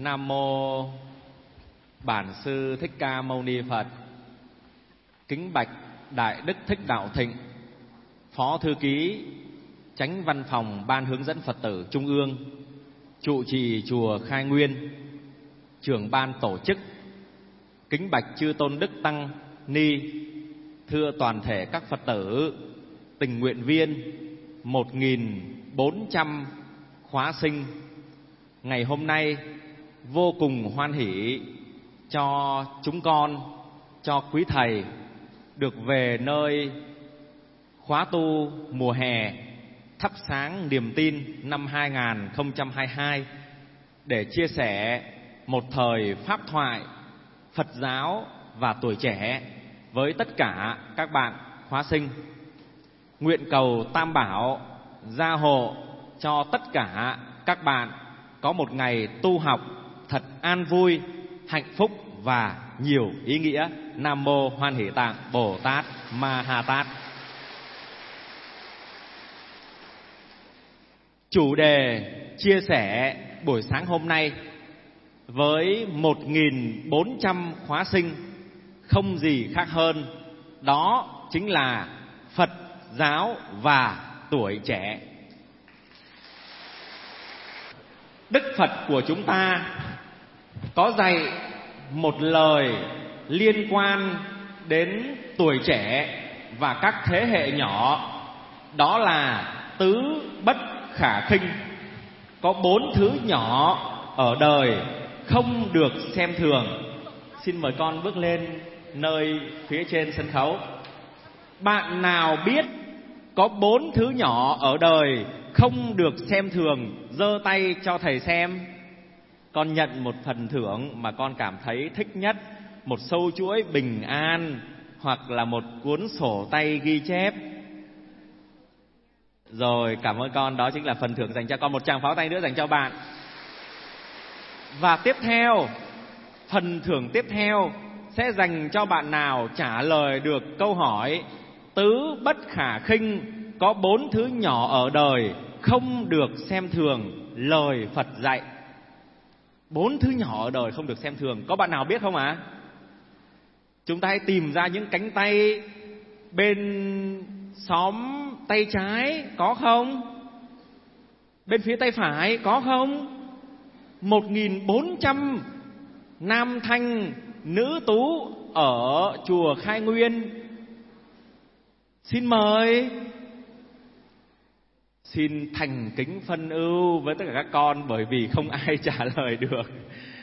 Nam mô Bản sư Thích Ca Mâu Ni Phật. Kính bạch Đại Đức Thích Đạo Thịnh, Phó Thư ký Chánh Văn phòng Ban Hướng dẫn Phật tử Trung ương, trụ trì chùa Khai Nguyên, trưởng ban tổ chức. Kính bạch chư tôn đức tăng ni, thưa toàn thể các Phật tử tình nguyện viên 1400 khóa sinh. Ngày hôm nay vô cùng hoan hỷ cho chúng con, cho quý thầy được về nơi khóa tu mùa hè thắp sáng niềm tin năm 2022 để chia sẻ một thời pháp thoại Phật giáo và tuổi trẻ với tất cả các bạn khóa sinh. Nguyện cầu Tam Bảo gia hộ cho tất cả các bạn có một ngày tu học thật an vui, hạnh phúc và nhiều ý nghĩa. Nam mô Hoan Hỷ Tạng Bồ Tát Ma Ha Tát. Chủ đề chia sẻ buổi sáng hôm nay với 1400 khóa sinh không gì khác hơn, đó chính là Phật giáo và tuổi trẻ. Đức Phật của chúng ta có dạy một lời liên quan đến tuổi trẻ và các thế hệ nhỏ, đó là tứ bất khả khinh. Có 4 thứ nhỏ ở đời không được xem thường. Xin mời con bước lên nơi phía trên sân khấu. Bạn nào biết có 4 thứ nhỏ ở đời không được xem thường, giơ tay cho thầy xem. Con nhận một phần thưởng mà con cảm thấy thích nhất, một sâu chuỗi bình an hoặc là một cuốn sổ tay ghi chép. Rồi, cảm ơn con, đó chính là phần thưởng dành cho con. Một tràng pháo tay nữa dành cho bạn. Và tiếp theo, phần thưởng tiếp theo sẽ dành cho bạn nào trả lời được câu hỏi tứ bất khả khinh, có 4 thứ nhỏ ở đời không được xem thường lời Phật dạy. 4 thứ nhỏ ở đời không được xem thường. Có bạn nào biết không ạ? Chúng ta hãy tìm ra những cánh tay bên xóm tay trái, có không? Bên phía tay phải, có không? 1400 nam thanh nữ tú ở chùa Khai Nguyên. Xin mời. Xin thành kính phân ưu với tất cả các con, bởi vì không ai trả lời được.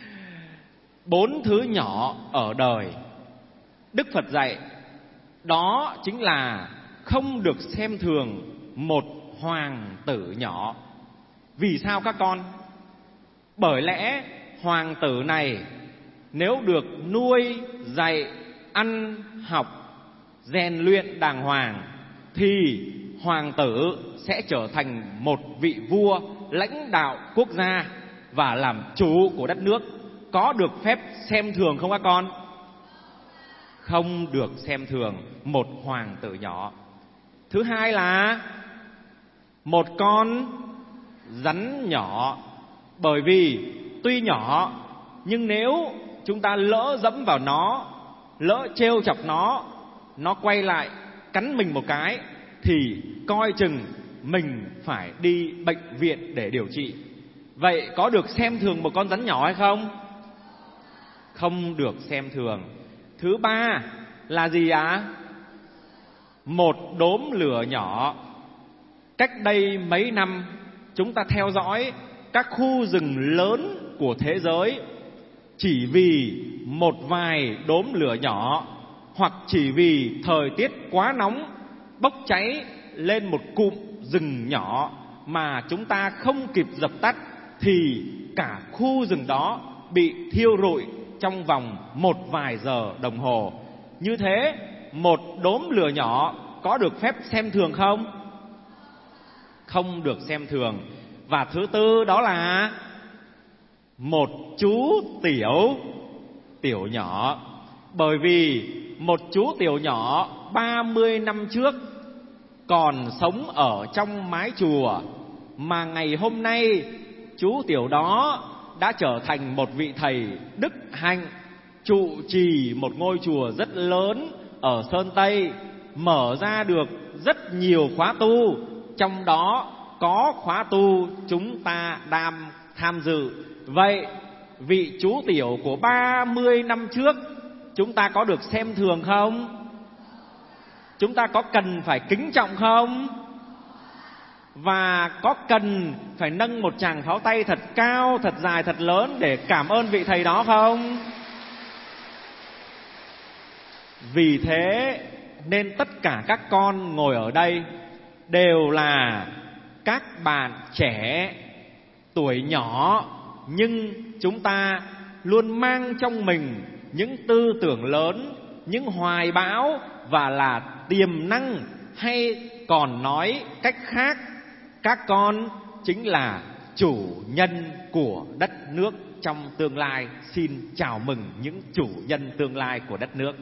4 thứ nhỏ ở đời Đức Phật dạy, đó chính là không được xem thường một hoàng tử nhỏ. Vì sao các con? Bởi lẽ hoàng tử này nếu được nuôi, dạy, ăn, học, rèn luyện đàng hoàng thì hoàng tử sẽ trở thành một vị vua lãnh đạo quốc gia và làm chủ của đất nước. Có được phép xem thường không các con? Không được xem thường một hoàng tử nhỏ. Thứ hai là một con rắn nhỏ. Bởi vì tuy nhỏ nhưng nếu chúng ta lỡ dẫm vào nó, lỡ trêu chọc nó quay lại cắn mình một cái thì coi chừng mình phải đi bệnh viện để điều trị. Vậy có được xem thường một con rắn nhỏ hay không? Không được xem thường. Thứ ba là gì ạ? Một đốm lửa nhỏ. Cách đây mấy năm chúng ta theo dõi các khu rừng lớn của thế giới, chỉ vì một vài đốm lửa nhỏ hoặc chỉ vì thời tiết quá nóng bốc cháy lên một cụm rừng nhỏ mà chúng ta không kịp dập tắt thì cả khu rừng đó bị thiêu rụi trong vòng một vài giờ đồng hồ. Như thế, một đốm lửa nhỏ có được phép xem thường không? Không được xem thường. Và thứ tư đó là một chú tiểu nhỏ. Bởi vì một chú tiểu nhỏ 30 năm trước còn sống ở trong mái chùa, mà ngày hôm nay chú tiểu đó đã trở thành một vị thầy đức hạnh, trụ trì một ngôi chùa rất lớn ở Sơn Tây, mở ra được rất nhiều khóa tu, trong đó có khóa tu chúng ta đang tham dự. Vậy vị chú tiểu của 30 năm trước chúng ta có được xem thường không? Chúng ta có cần phải kính trọng không? Và có cần phải nâng một tràng pháo tay thật cao, thật dài, thật lớn để cảm ơn vị thầy đó không? Vì thế nên tất cả các con ngồi ở đây đều là các bạn trẻ, tuổi nhỏ, nhưng chúng ta luôn mang trong mình những tư tưởng lớn, những hoài bão và là tiềm năng, hay còn nói cách khác, các con chính là chủ nhân của đất nước trong tương lai. Xin chào mừng những chủ nhân tương lai của đất nước.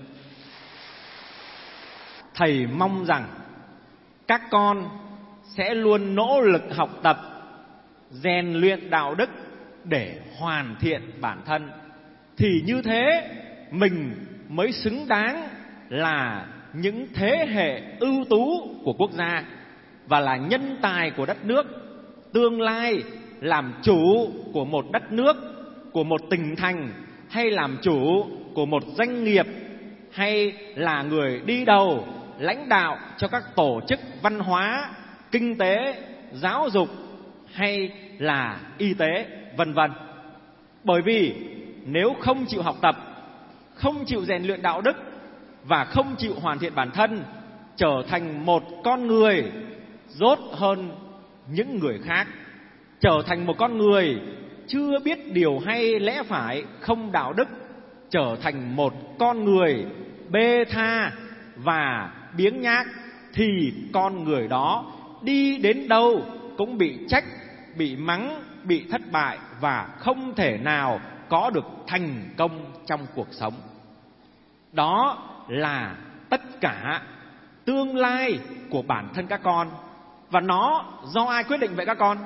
Thầy mong rằng các con sẽ luôn nỗ lực học tập, rèn luyện đạo đức để hoàn thiện bản thân. Thì như thế mình mới xứng đáng là những thế hệ ưu tú của quốc gia và là nhân tài của đất nước. Tương lai làm chủ của một đất nước, của một tỉnh thành, hay làm chủ của một doanh nghiệp, hay là người đi đầu lãnh đạo cho các tổ chức văn hóa, kinh tế, giáo dục hay là y tế, vân vân. Bởi vì nếu không chịu học tập, không chịu rèn luyện đạo đức và không chịu hoàn thiện bản thân, trở thành một con người dốt hơn những người khác, trở thành một con người chưa biết điều hay lẽ phải, không đạo đức, trở thành một con người bê tha và biếng nhác, thì con người đó đi đến đâu cũng bị trách, bị mắng, bị thất bại và không thể nào có được thành công trong cuộc sống. Đó là tất cả tương lai của bản thân các con. Và nó do ai quyết định vậy các con?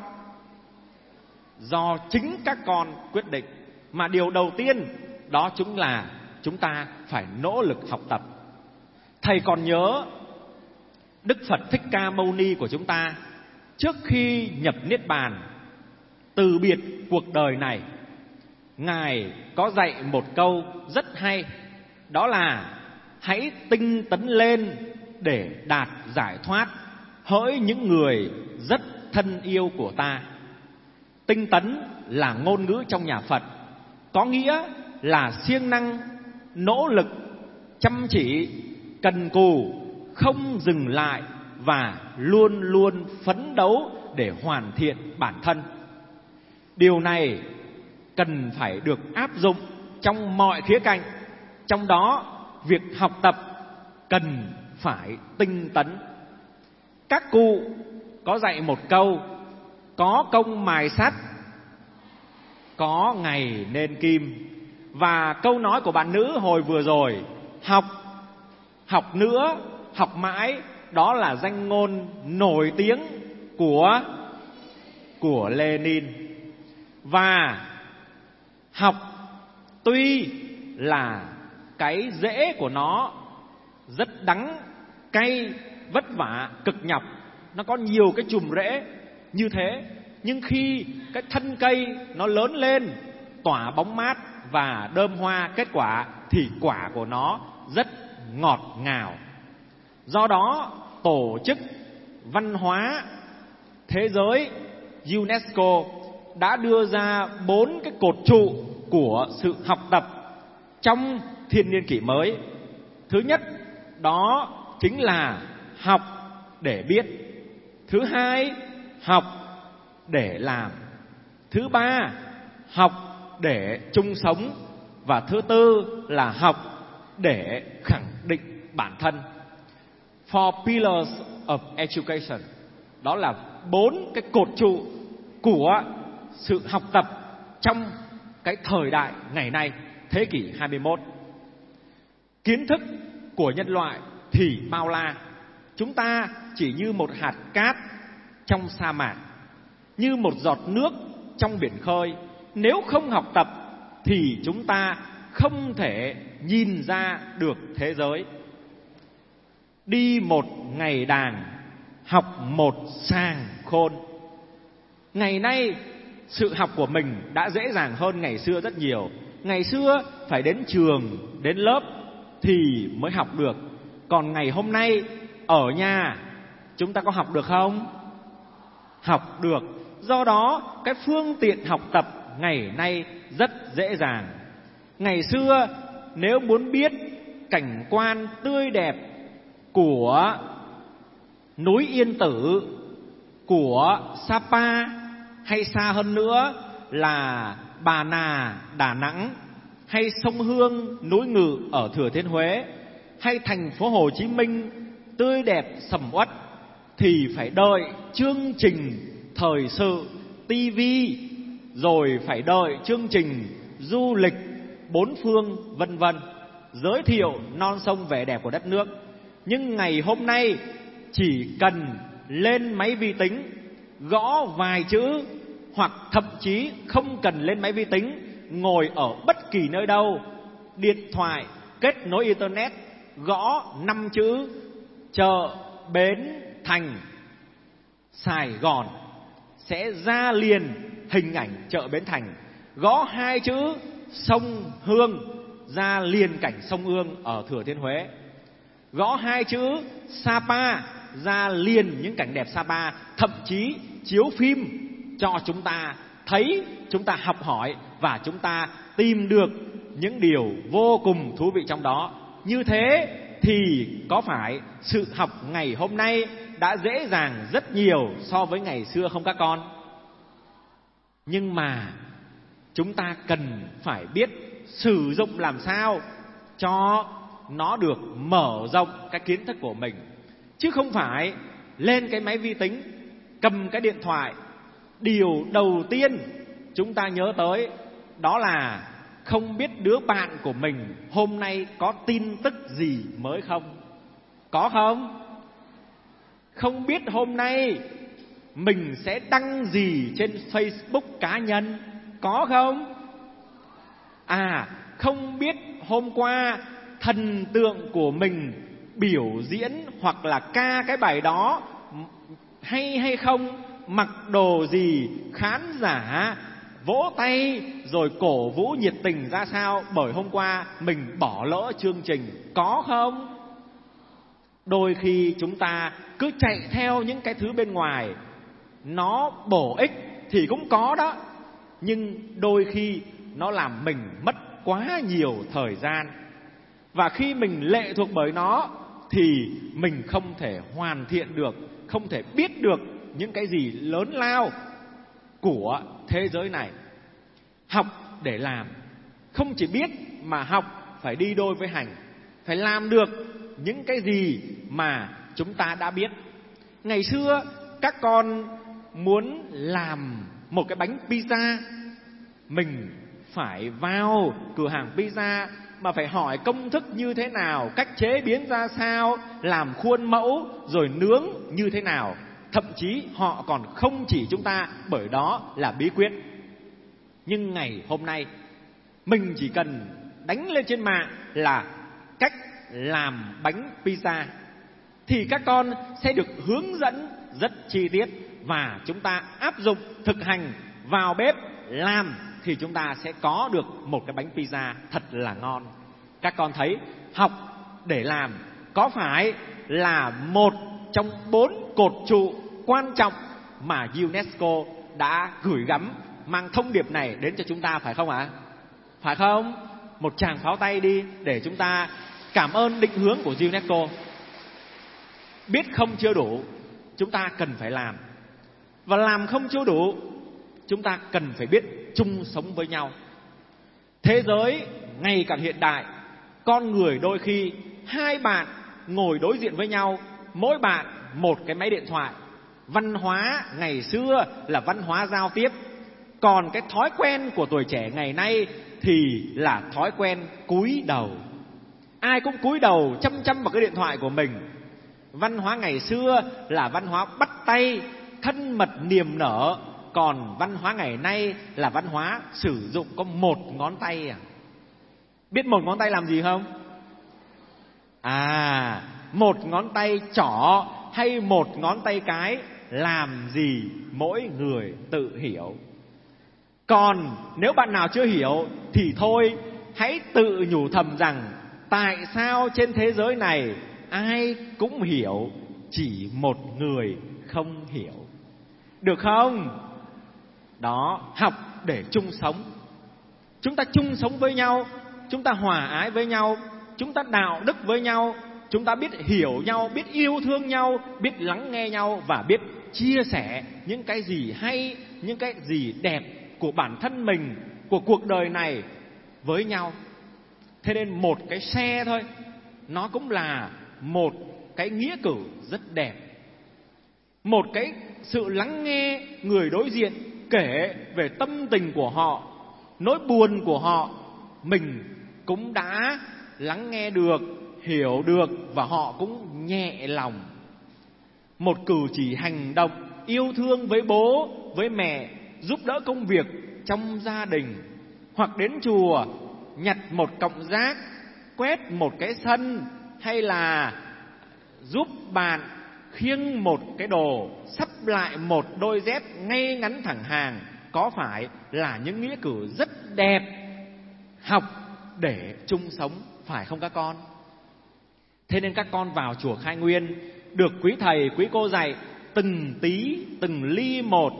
Do chính các con quyết định. Mà điều đầu tiên đó chính là chúng ta phải nỗ lực học tập. Thầy còn nhớ Đức Phật Thích Ca Mâu Ni của chúng ta, trước khi nhập Niết Bàn, từ biệt cuộc đời này, Ngài có dạy một câu rất hay. Đó là hãy tinh tấn lên để đạt giải thoát, hỡi những người rất thân yêu của ta. Tinh tấn là ngôn ngữ trong nhà Phật, có nghĩa là siêng năng, nỗ lực, chăm chỉ, cần cù, không dừng lại và luôn luôn phấn đấu để hoàn thiện bản thân. Điều này cần phải được áp dụng trong mọi khía cạnh. Trong đó, việc học tập cần phải tinh tấn. Các cụ có dạy một câu: có công mài sắt, có ngày nên kim. Và câu nói của bạn nữ hồi vừa rồi, học nữa, học mãi, đó là danh ngôn nổi tiếng của Lenin. Và học tuy là cái rễ của nó rất đắng, cay, vất vả, cực nhọc, nó có nhiều cái chùm rễ như thế, nhưng khi cái thân cây nó lớn lên, tỏa bóng mát và đơm hoa kết quả, thì quả của nó rất ngọt ngào. Do đó, Tổ chức Văn hóa Thế giới UNESCO đã đưa ra 4 cái cột trụ của sự học tập trong thiên niên kỷ mới. Thứ nhất, đó chính là học để biết. Thứ hai, học để làm. Thứ ba, học để chung sống. Và thứ tư là học để khẳng định bản thân. Four pillars of education. Đó là 4 cái cột trụ của sự học tập trong cái thời đại ngày nay, thế kỷ 21. Kiến thức của nhân loại thì bao la. Chúng ta chỉ như một hạt cát trong sa mạc, như một giọt nước trong biển khơi, Nếu không học tập thì chúng ta không thể nhìn ra được thế giới. Đi một ngày đàng, học một sàng khôn. Ngày nay sự học của mình đã dễ dàng hơn ngày xưa rất nhiều. Ngày xưa phải đến trường, đến lớp thì mới học được. Còn ngày hôm nay ở nhà chúng ta có học được không? Học được. Do đó cái phương tiện học tập ngày nay rất dễ dàng. Ngày xưa nếu muốn biết cảnh quan tươi đẹp của núi Yên Tử, của Sapa, hay xa hơn nữa là Bà Nà, Đà Nẵng, hay sông Hương, núi Ngự ở Thừa Thiên Huế, hay thành phố Hồ Chí Minh tươi đẹp sầm uất, thì phải đợi chương trình thời sự, tivi, rồi phải đợi chương trình du lịch bốn phương vân vân, giới thiệu non sông vẻ đẹp của đất nước. Nhưng ngày hôm nay chỉ cần lên máy vi tính gõ vài chữ, hoặc thậm chí không cần lên máy vi tính, ngồi ở bất kỳ nơi đâu, điện thoại kết nối internet, gõ 5 chữ chợ Bến Thành Sài Gòn sẽ ra liền hình ảnh chợ Bến Thành. Gõ 2 chữ sông Hương ra liền cảnh sông Hương ở Thừa Thiên Huế. Gõ 2 chữ Sapa ra liền những cảnh đẹp Sapa, thậm chí chiếu phim cho chúng ta thấy, chúng ta học hỏi và chúng ta tìm được những điều vô cùng thú vị trong đó. Như thế thì có phải sự học ngày hôm nay đã dễ dàng rất nhiều so với ngày xưa không các con? Nhưng mà chúng ta cần phải biết sử dụng làm sao cho nó được mở rộng cái kiến thức của mình, chứ không phải lên cái máy vi tính, cầm cái điện thoại, điều đầu tiên chúng ta nhớ tới đó là không biết đứa bạn của mình hôm nay có tin tức gì mới không? Có không? Không biết hôm nay mình sẽ đăng gì trên Facebook cá nhân? Có không? Không biết hôm qua thần tượng của mình biểu diễn hoặc là ca cái bài đó hay không, mặc đồ gì, khán giả vỗ tay rồi cổ vũ nhiệt tình ra sao bởi hôm qua mình bỏ lỡ chương trình? Có không? Đôi khi chúng ta cứ chạy theo những cái thứ bên ngoài, nó bổ ích thì cũng có đó, nhưng đôi khi nó làm mình mất quá nhiều thời gian. Và khi mình lệ thuộc bởi nó thì mình không thể hoàn thiện được, không thể biết được những cái gì lớn lao của thế giới này. Học để làm, không chỉ biết mà học phải đi đôi với hành, phải làm được những cái gì mà chúng ta đã biết. Ngày xưa các con muốn làm một cái bánh pizza, mình phải vào cửa hàng pizza mà phải hỏi công thức như thế nào, cách chế biến ra sao, làm khuôn mẫu rồi nướng như thế nào. Thậm chí họ còn không chỉ chúng ta bởi đó là bí quyết. Nhưng ngày hôm nay mình chỉ cần đánh lên trên mạng là cách làm bánh pizza thì các con sẽ được hướng dẫn rất chi tiết, và chúng ta áp dụng thực hành vào bếp làm thì chúng ta sẽ có được một cái bánh pizza thật là ngon. Các con thấy học để làm có phải là một trong 4 cột trụ quan trọng mà UNESCO đã gửi gắm, mang thông điệp này đến cho chúng ta, phải không ạ? Phải không? Một tràng pháo tay đi để chúng ta cảm ơn định hướng của UNESCO. Biết không chưa đủ, chúng ta cần phải làm. Và làm không chưa đủ, chúng ta cần phải biết chung sống với nhau. Thế giới ngày càng hiện đại, con người đôi khi hai bạn ngồi đối diện với nhau, mỗi bạn một cái máy điện thoại. Văn hóa ngày xưa là văn hóa giao tiếp, còn cái thói quen của tuổi trẻ ngày nay thì là thói quen cúi đầu. Ai cũng cúi đầu chăm chăm vào cái điện thoại của mình. Văn hóa ngày xưa là văn hóa bắt tay, thân mật niềm nở, Còn văn hóa ngày nay là văn hóa sử dụng có một ngón tay à. Biết một ngón tay làm gì không? Một ngón tay trỏ hay một ngón tay cái làm gì mỗi người tự hiểu. Còn nếu bạn nào chưa hiểu thì thôi, hãy tự nhủ thầm rằng tại sao trên thế giới này ai cũng hiểu, chỉ một người không hiểu. Được không? Đó, học để chung sống. Chúng ta chung sống với nhau, chúng ta hòa ái với nhau, chúng ta đạo đức với nhau, chúng ta biết hiểu nhau, biết yêu thương nhau, biết lắng nghe nhau và biết chia sẻ những cái gì hay, những cái gì đẹp của bản thân mình, của cuộc đời này với nhau. Thế nên một cái xe thôi, nó cũng là một cái nghĩa cử rất đẹp. Một cái sự lắng nghe người đối diện kể về tâm tình của họ, nỗi buồn của họ, mình cũng đã lắng nghe được, hiểu được và họ cũng nhẹ lòng. Một cử chỉ hành động yêu thương với bố, với mẹ, giúp đỡ công việc trong gia đình, hoặc đến chùa nhặt một cọng rác, quét một cái sân, hay là giúp bạn khiêng một cái đồ, sắp lại một đôi dép ngay ngắn thẳng hàng, có phải là những nghĩa cử rất đẹp, học để chung sống, phải không các con? Thế nên các con vào chùa Khai Nguyên được quý thầy quý cô dạy từng tí từng ly một.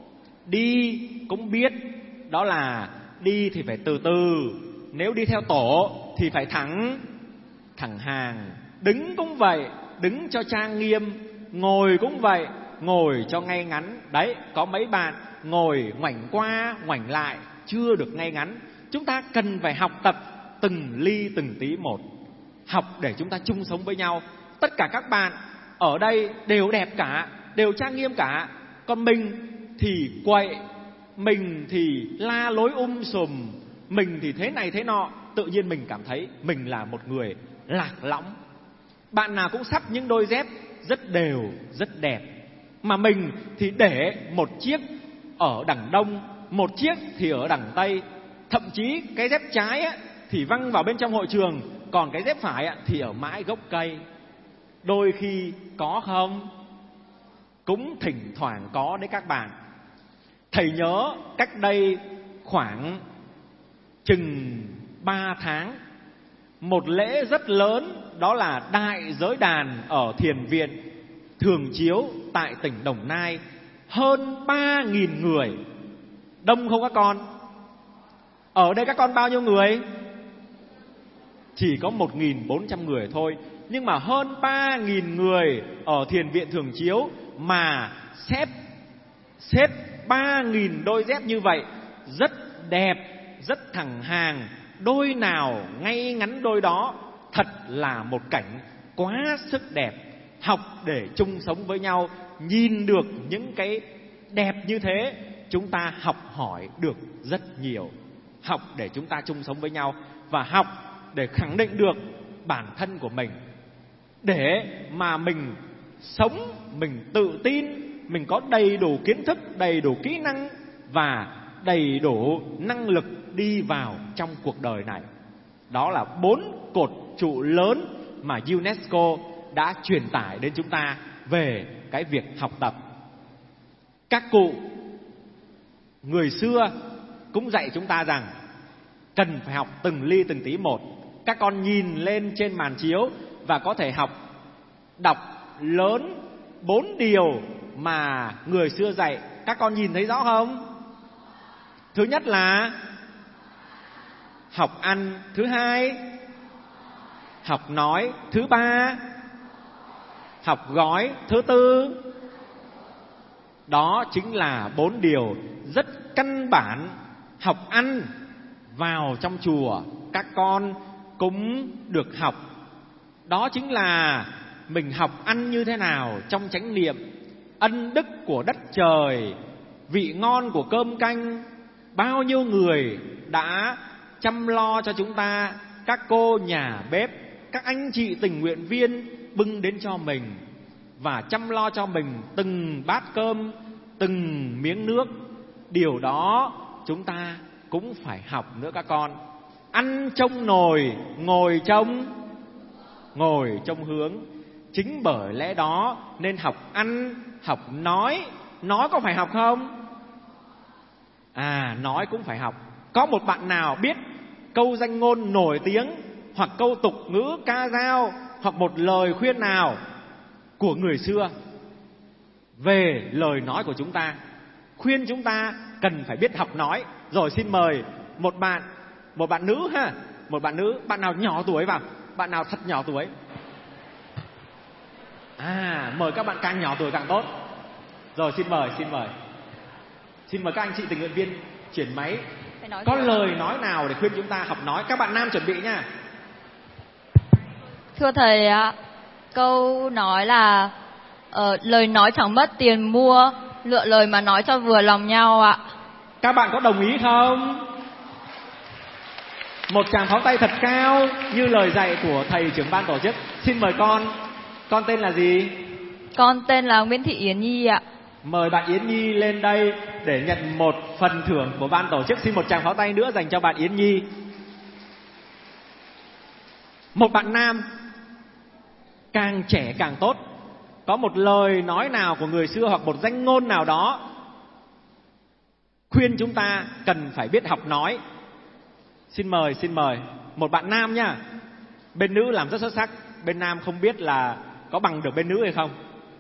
Đi cũng biết, đó là đi thì phải từ từ, nếu đi theo tổ thì phải thẳng hàng. Đứng cũng vậy, đứng cho trang nghiêm. Ngồi cũng vậy, ngồi cho ngay ngắn. Đấy, có mấy bạn ngồi ngoảnh qua ngoảnh lại chưa được ngay ngắn. Chúng ta cần phải học tập từng ly từng tí một, học để chúng ta chung sống với nhau. Tất cả các bạn ở đây đều đẹp cả, đều trang nghiêm cả. Còn mình thì quậy, mình thì la lối sùm, mình thì thế này thế nọ. Tự nhiên mình cảm thấy mình là một người lạc lõng. Bạn nào cũng sắp những đôi dép rất đều, rất đẹp, mà mình thì để một chiếc ở đằng đông, một chiếc thì ở đằng tây. Thậm chí cái dép trái á, thì văng vào bên trong hội trường, còn cái dép phải á, thì ở mãi gốc cây. Đôi khi có không? Cũng thỉnh thoảng có đấy các bạn. Thầy nhớ cách đây khoảng chừng 3 tháng, một lễ rất lớn, đó là Đại Giới Đàn ở Thiền Viện Thường Chiếu tại tỉnh Đồng Nai. Hơn 3.000 người. Đông không các con? Ở đây các con bao nhiêu người? Chỉ có 1.400 người thôi. Nhưng mà hơn 3.000 người ở Thiền Viện Thường Chiếu mà xếp 3.000 đôi dép như vậy, rất đẹp, rất thẳng hàng, đôi nào ngay ngắn đôi đó. Thật là một cảnh quá sức đẹp. Học để chung sống với nhau, nhìn được những cái đẹp như thế, chúng ta học hỏi được rất nhiều. Học để chúng ta chung sống với nhau, và học để khẳng định được bản thân của mình, để mà mình sống, mình tự tin, mình có đầy đủ kiến thức, đầy đủ kỹ năng và đầy đủ năng lực đi vào trong cuộc đời này. Đó là 4 cột trụ lớn mà UNESCO đã truyền tải đến chúng ta về cái việc học tập. Các cụ người xưa cũng dạy chúng ta rằng cần phải học từng ly từng tí một. Các con nhìn lên trên màn chiếu và có thể đọc lớn 4 điều mà người xưa dạy. Các con nhìn thấy rõ không? Thứ nhất là học ăn, thứ hai học nói, thứ ba học gói, thứ tư. Đó chính là 4 điều rất căn bản. Học ăn, vào trong chùa các con cũng được học. Đó chính là mình học ăn như thế nào trong chánh niệm, ân đức của đất trời, vị ngon của cơm canh. Bao nhiêu người đã chăm lo cho chúng ta, các cô nhà bếp, các anh chị tình nguyện viên bưng đến cho mình và chăm lo cho mình từng bát cơm, từng miếng nước. điều đó chúng ta cũng phải học nữa các con. Ăn trông nồi, ngồi trông hướng. Chính bởi lẽ đó nên học ăn, học nói. Nói có phải học không? Nói cũng phải học. Có một bạn nào biết câu danh ngôn nổi tiếng, hoặc câu tục ngữ ca dao, hoặc một lời khuyên nào của người xưa về lời nói của chúng ta, khuyên chúng ta cần phải biết học nói? Rồi xin mời một bạn nữ ha, một bạn nữ, bạn nào nhỏ tuổi vào, bạn nào thật nhỏ tuổi. Mời các bạn càng nhỏ tuổi càng tốt. Rồi xin mời các anh chị tình nguyện viên chuyển máy. Có lời nói nào để khuyên chúng ta học nói? Các bạn nam chuẩn bị nha. Thưa thầy ạ, câu nói là lời nói chẳng mất tiền mua, lựa lời mà nói cho vừa lòng nhau ạ. Các bạn có đồng ý không? Một tràng pháo tay thật cao như lời dạy của thầy trưởng ban tổ chức. Xin mời con tên là gì? Con tên là Nguyễn Thị Yến Nhi ạ. Mời bạn Yến Nhi lên đây để nhận một phần thưởng của ban tổ chức. Xin một tràng pháo tay nữa dành cho bạn Yến Nhi. Một bạn nam, càng trẻ càng tốt. Có một lời nói nào của người xưa hoặc một danh ngôn nào đó khuyên chúng ta cần phải biết học nói? Xin mời. Một bạn nam nhá. Bên nữ làm rất xuất sắc, bên nam không biết là có bằng được bên nữ hay không.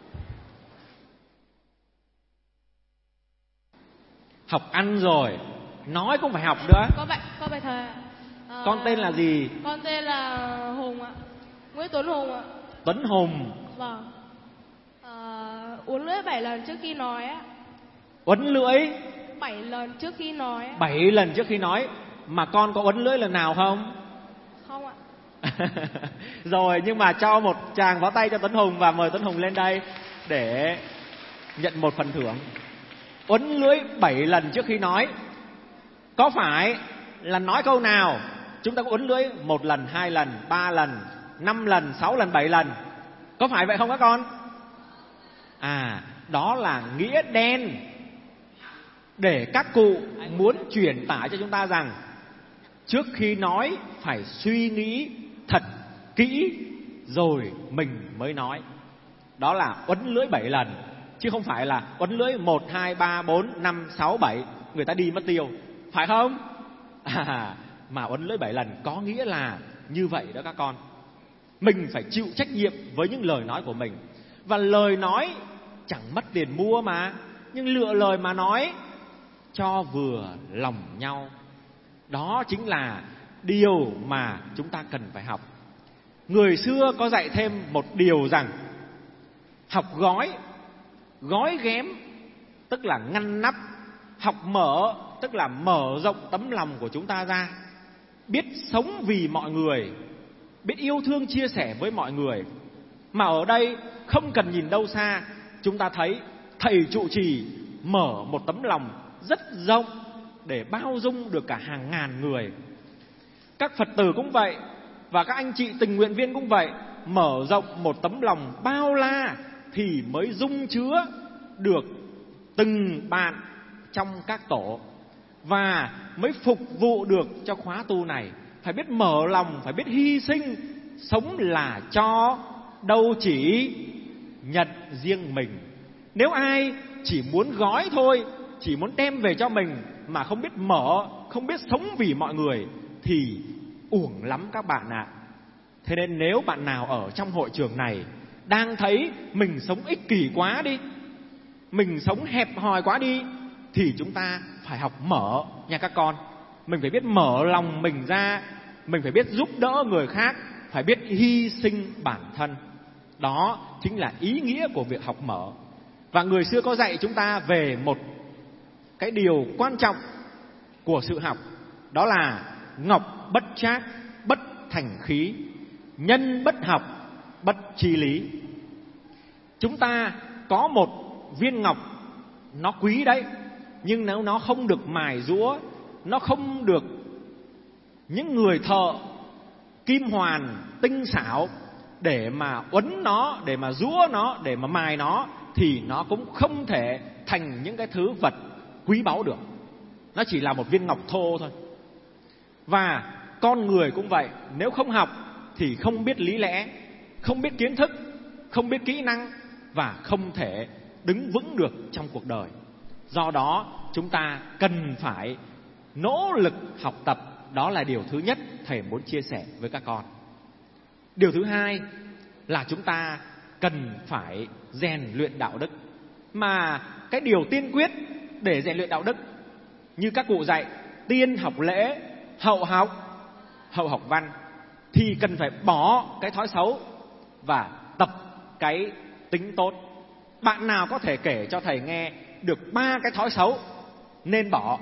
Học ăn rồi, nói cũng phải học nữa. Có bài thầy. Con tên là gì? Con tên là Hùng ạ. Nguyễn Tuấn Hùng ạ. Tuấn Hùng. Vâng. Uốn lưỡi 7 lần trước khi nói á. Uốn lưỡi 7 lần trước khi nói á. 7 lần trước khi nói. Mà con có uốn lưỡi lần nào không? Không ạ. Rồi, nhưng mà cho một tràng pháo tay cho Tuấn Hùng và mời Tuấn Hùng lên đây để nhận một phần thưởng. Uốn lưỡi 7 lần trước khi nói. Có phải là nói câu nào chúng ta có uốn lưỡi 1 lần, 2 lần, 3 lần, 5 lần, 6 lần, 7 lần? Có phải vậy không các con? Đó là nghĩa đen để các cụ muốn truyền tải cho chúng ta rằng trước khi nói phải suy nghĩ thật kỹ rồi mình mới nói. Đó là uốn lưỡi 7 lần, chứ không phải là uốn lưỡi 1, 2, 3, 4, 5, 6, 7 người ta đi mất tiêu. Phải không? Mà uốn lưỡi 7 lần có nghĩa là như vậy đó các con. Mình phải chịu trách nhiệm với những lời nói của mình. Và lời nói chẳng mất tiền mua mà, nhưng lựa lời mà nói cho vừa lòng nhau. Đó chính là điều mà chúng ta cần phải học. Người xưa có dạy thêm một điều rằng học gói ghém tức là ngăn nắp, học mở tức là mở rộng tấm lòng của chúng ta ra, biết sống vì mọi người, biết yêu thương chia sẻ với mọi người. Mà ở đây không cần nhìn đâu xa, chúng ta thấy thầy trụ trì mở một tấm lòng rất rộng để bao dung được cả hàng ngàn người. Các Phật tử cũng vậy, và các anh chị tình nguyện viên cũng vậy, mở rộng một tấm lòng bao la thì mới dung chứa được từng bạn trong các tổ, và mới phục vụ được cho khóa tu này. Phải biết mở lòng, phải biết hy sinh. Sống là cho, đâu chỉ nhận riêng mình. Nếu ai chỉ muốn gói thôi, chỉ muốn đem về cho mình mà không biết mở, không biết sống vì mọi người thì uổng lắm các bạn ạ. Thế nên nếu bạn nào ở trong hội trường này đang thấy mình sống ích kỷ quá đi, mình sống hẹp hòi quá đi, thì chúng ta phải học mở nha các con. Mình phải biết mở lòng mình ra, mình phải biết giúp đỡ người khác, phải biết hy sinh bản thân. Đó chính là ý nghĩa của việc học mở. Và người xưa có dạy chúng ta về một cái điều quan trọng của sự học. Đó là ngọc bất trác, bất thành khí, nhân bất học, bất chi lý. Chúng ta có một viên ngọc, nó quý đấy, nhưng nếu nó không được mài giũa, nó không được những người thợ kim hoàn tinh xảo để mà uốn nó, để mà giũa nó, để mà mài nó, thì nó cũng không thể thành những cái thứ vật quý báu được. Nó chỉ là một viên ngọc thô thôi. Và con người cũng vậy, nếu không học thì không biết lý lẽ, không biết kiến thức, không biết kỹ năng và không thể đứng vững được trong cuộc đời. Do đó chúng ta cần phải nỗ lực học tập. Đó là điều thứ nhất thầy muốn chia sẻ với các con. Điều thứ hai là chúng ta cần phải rèn luyện đạo đức. Mà cái điều tiên quyết để rèn luyện đạo đức, như các cụ dạy, tiên học lễ, hậu học văn, thì cần phải bỏ cái thói xấu và tập cái tính tốt. Bạn nào có thể kể cho thầy nghe được 3 cái thói xấu nên bỏ?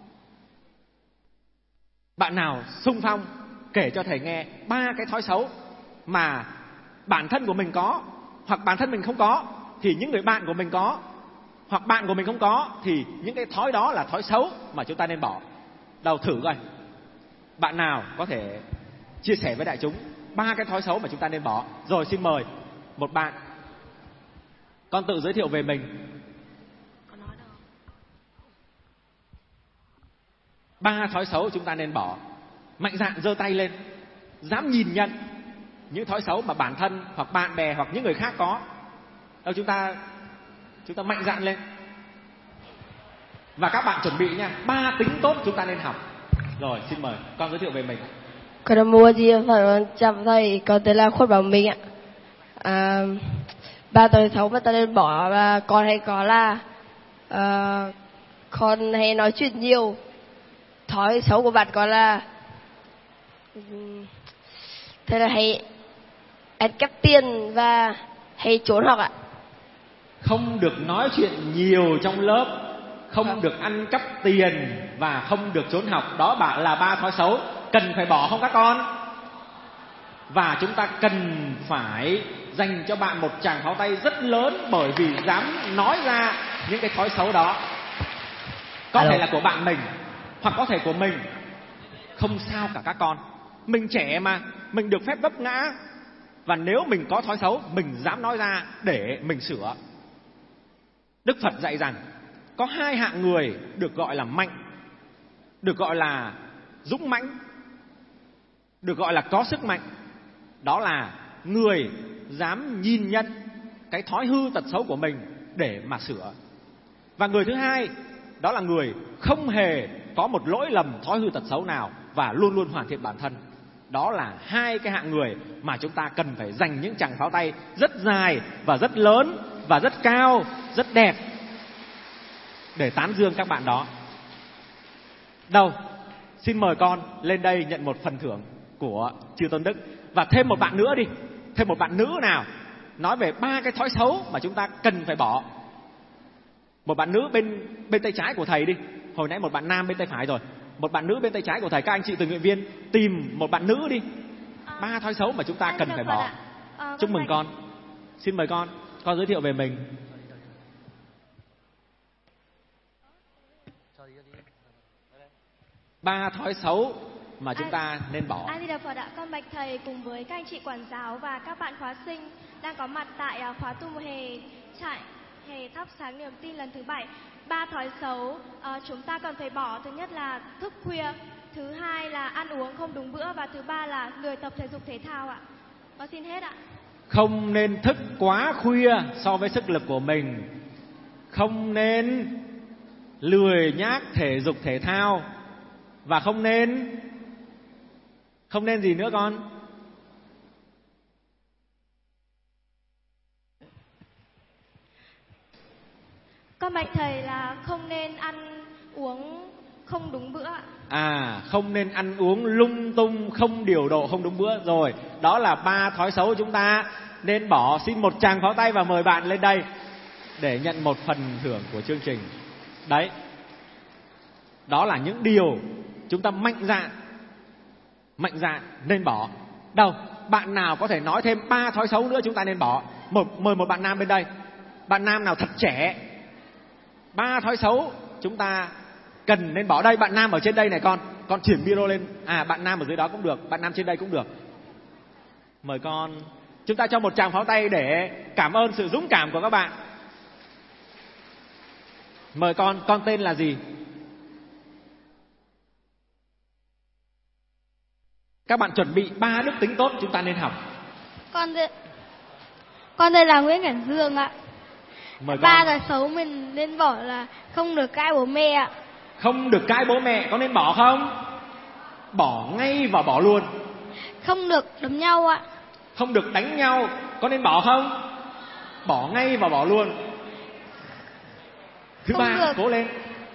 Bạn nào xung phong kể cho thầy nghe 3 cái thói xấu mà bản thân của mình có, hoặc bản thân mình không có thì những người bạn của mình có, hoặc bạn của mình không có thì những cái thói đó là thói xấu mà chúng ta nên bỏ. Đâu thử coi. Bạn nào có thể chia sẻ với đại chúng 3 cái thói xấu mà chúng ta nên bỏ? Rồi xin mời một bạn. Con tự giới thiệu về mình. 3 thói xấu chúng ta nên bỏ. Mạnh dạn giơ tay lên, dám nhìn nhận những thói xấu mà bản thân hoặc bạn bè hoặc những người khác có. Đâu chúng ta mạnh dạn lên. Và các bạn chuẩn bị nha, 3 tính tốt chúng ta nên học. Rồi xin mời con giới thiệu về mình. Con là Mua Di Phật chào thầy, con tên là Khuất Bảo Minh ạ. 3 thói xấu mà ta nên bỏ và con hay có là con hay nói chuyện nhiều. Thói xấu của bạn con là thế là hay ăn cắp tiền và hay trốn học ạ. Không được nói chuyện nhiều trong lớp, không được ăn cắp tiền và không được trốn học. Đó là 3 thói xấu cần phải bỏ không các con? Và chúng ta cần phải dành cho bạn một tràng pháo tay rất lớn, bởi vì dám nói ra những cái thói xấu đó. Có thể là của bạn mình hoặc có thể của mình. Không sao cả các con. Mình trẻ mà, mình được phép vấp ngã. Và nếu mình có thói xấu, mình dám nói ra để mình sửa. Đức Phật dạy rằng có 2 hạng người được gọi là mạnh, được gọi là dũng mãnh, được gọi là có sức mạnh. Đó là người dám nhìn nhận cái thói hư tật xấu của mình để mà sửa. Và người thứ hai, đó là người không hề có một lỗi lầm thói hư tật xấu nào và luôn luôn hoàn thiện bản thân. Đó là 2 cái hạng người mà chúng ta cần phải dành những tràng pháo tay rất dài và rất lớn và rất cao, rất đẹp để tán dương các bạn đó. Đâu, xin mời con lên đây nhận một phần thưởng của Chư Tôn Đức. Và thêm một bạn nữa đi, thêm một bạn nữ nào nói về 3 cái thói xấu mà chúng ta cần phải bỏ. Một bạn nữ bên tay trái của thầy đi. Hồi nãy một bạn nam bên tay phải rồi. Một bạn nữ bên tay trái của thầy. Các anh chị tình nguyện viên tìm một bạn nữ đi. 3 thói xấu mà chúng ta cần phải bỏ. Chúc mừng con. Xin mời con giới thiệu về mình. Ba thói xấu mà chúng ta nên bỏ. A Di Đà Phật ạ. Con bạch thầy cùng với các anh chị quản giáo và các bạn khóa sinh đang có mặt tại khóa tu mùa hè trại hè thắp sáng niềm tin lần thứ 7. 3 thói xấu chúng ta cần phải bỏ. Thứ nhất là thức khuya, thứ hai là ăn uống không đúng bữa, và thứ ba là lười tập thể dục thể thao ạ. Con xin hết ạ. Không nên thức quá khuya so với sức lực của mình. Không nên lười nhác thể dục thể thao. Và không nên gì nữa con? Con bạch thầy là không nên ăn uống không đúng bữa. Không nên ăn uống lung tung, không điều độ, không đúng bữa. Rồi, đó là 3 thói xấu chúng ta nên bỏ. Xin một tràng pháo tay và mời bạn lên đây để nhận một phần thưởng của chương trình. Đấy, đó là những điều chúng ta mạnh dạn nên bỏ. Đâu, bạn nào có thể nói thêm 3 thói xấu nữa chúng ta nên bỏ? Mời một bạn nam bên đây. Bạn nam nào thật trẻ, 3 thói xấu chúng ta cần nên bỏ. Đây, bạn nam ở trên đây này con chuyển micro lên. Bạn nam ở dưới đó cũng được, bạn nam trên đây cũng được. Mời con. Chúng ta cho một tràng pháo tay để cảm ơn sự dũng cảm của các bạn. Mời con tên là gì? Các bạn chuẩn bị 3 đức tính tốt chúng ta nên học. Con tên là Nguyễn Cảnh Dương ạ. Mời 3 con. là xấu mình nên bỏ là không được cãi bố mẹ ạ. Không được cãi bố mẹ, có nên bỏ không? Bỏ ngay và bỏ luôn. Không được đấm nhau ạ. Không được đánh nhau, có nên bỏ không? Bỏ ngay và bỏ luôn. Thứ Không 3, được. cố lên.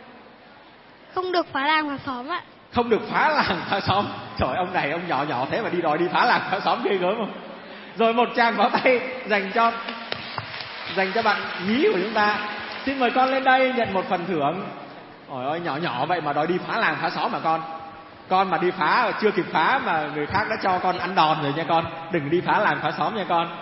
Không được phá làng phá xóm ạ. Không được phá làng phá xóm. Trời, ông này ông nhỏ nhỏ thế mà đòi đi phá làng phá xóm, ghê gớm không? Rồi một tràng pháo tay dành cho bạn nhí của chúng ta. Xin mời con lên đây nhận một phần thưởng. Ôi ơi, nhỏ nhỏ vậy mà đòi đi phá làng phá xóm mà con. Con mà đi phá chưa kịp phá mà người khác đã cho con ăn đòn rồi nha con. Đừng đi phá làng phá xóm nha con.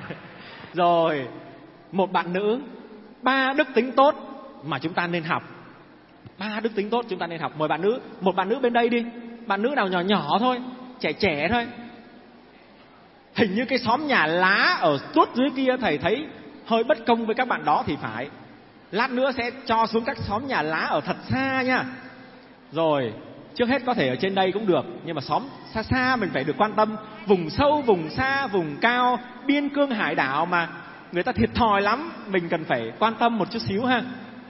Rồi, một bạn nữ, 3 đức tính tốt mà chúng ta nên học. 3 đức tính tốt chúng ta nên học. Mời bạn nữ, một bạn nữ bên đây đi. Bạn nữ nào nhỏ nhỏ thôi, trẻ trẻ thôi. Hình như cái xóm nhà lá ở tuốt dưới kia thầy thấy hơi bất công với các bạn đó thì phải. Lát nữa sẽ cho xuống các xóm nhà lá ở thật xa nha. Rồi, trước hết có thể ở trên đây cũng được, nhưng mà xóm xa xa mình phải được quan tâm. Vùng sâu, vùng xa, vùng cao, biên cương hải đảo mà người ta thiệt thòi lắm, mình cần phải quan tâm một chút xíu ha.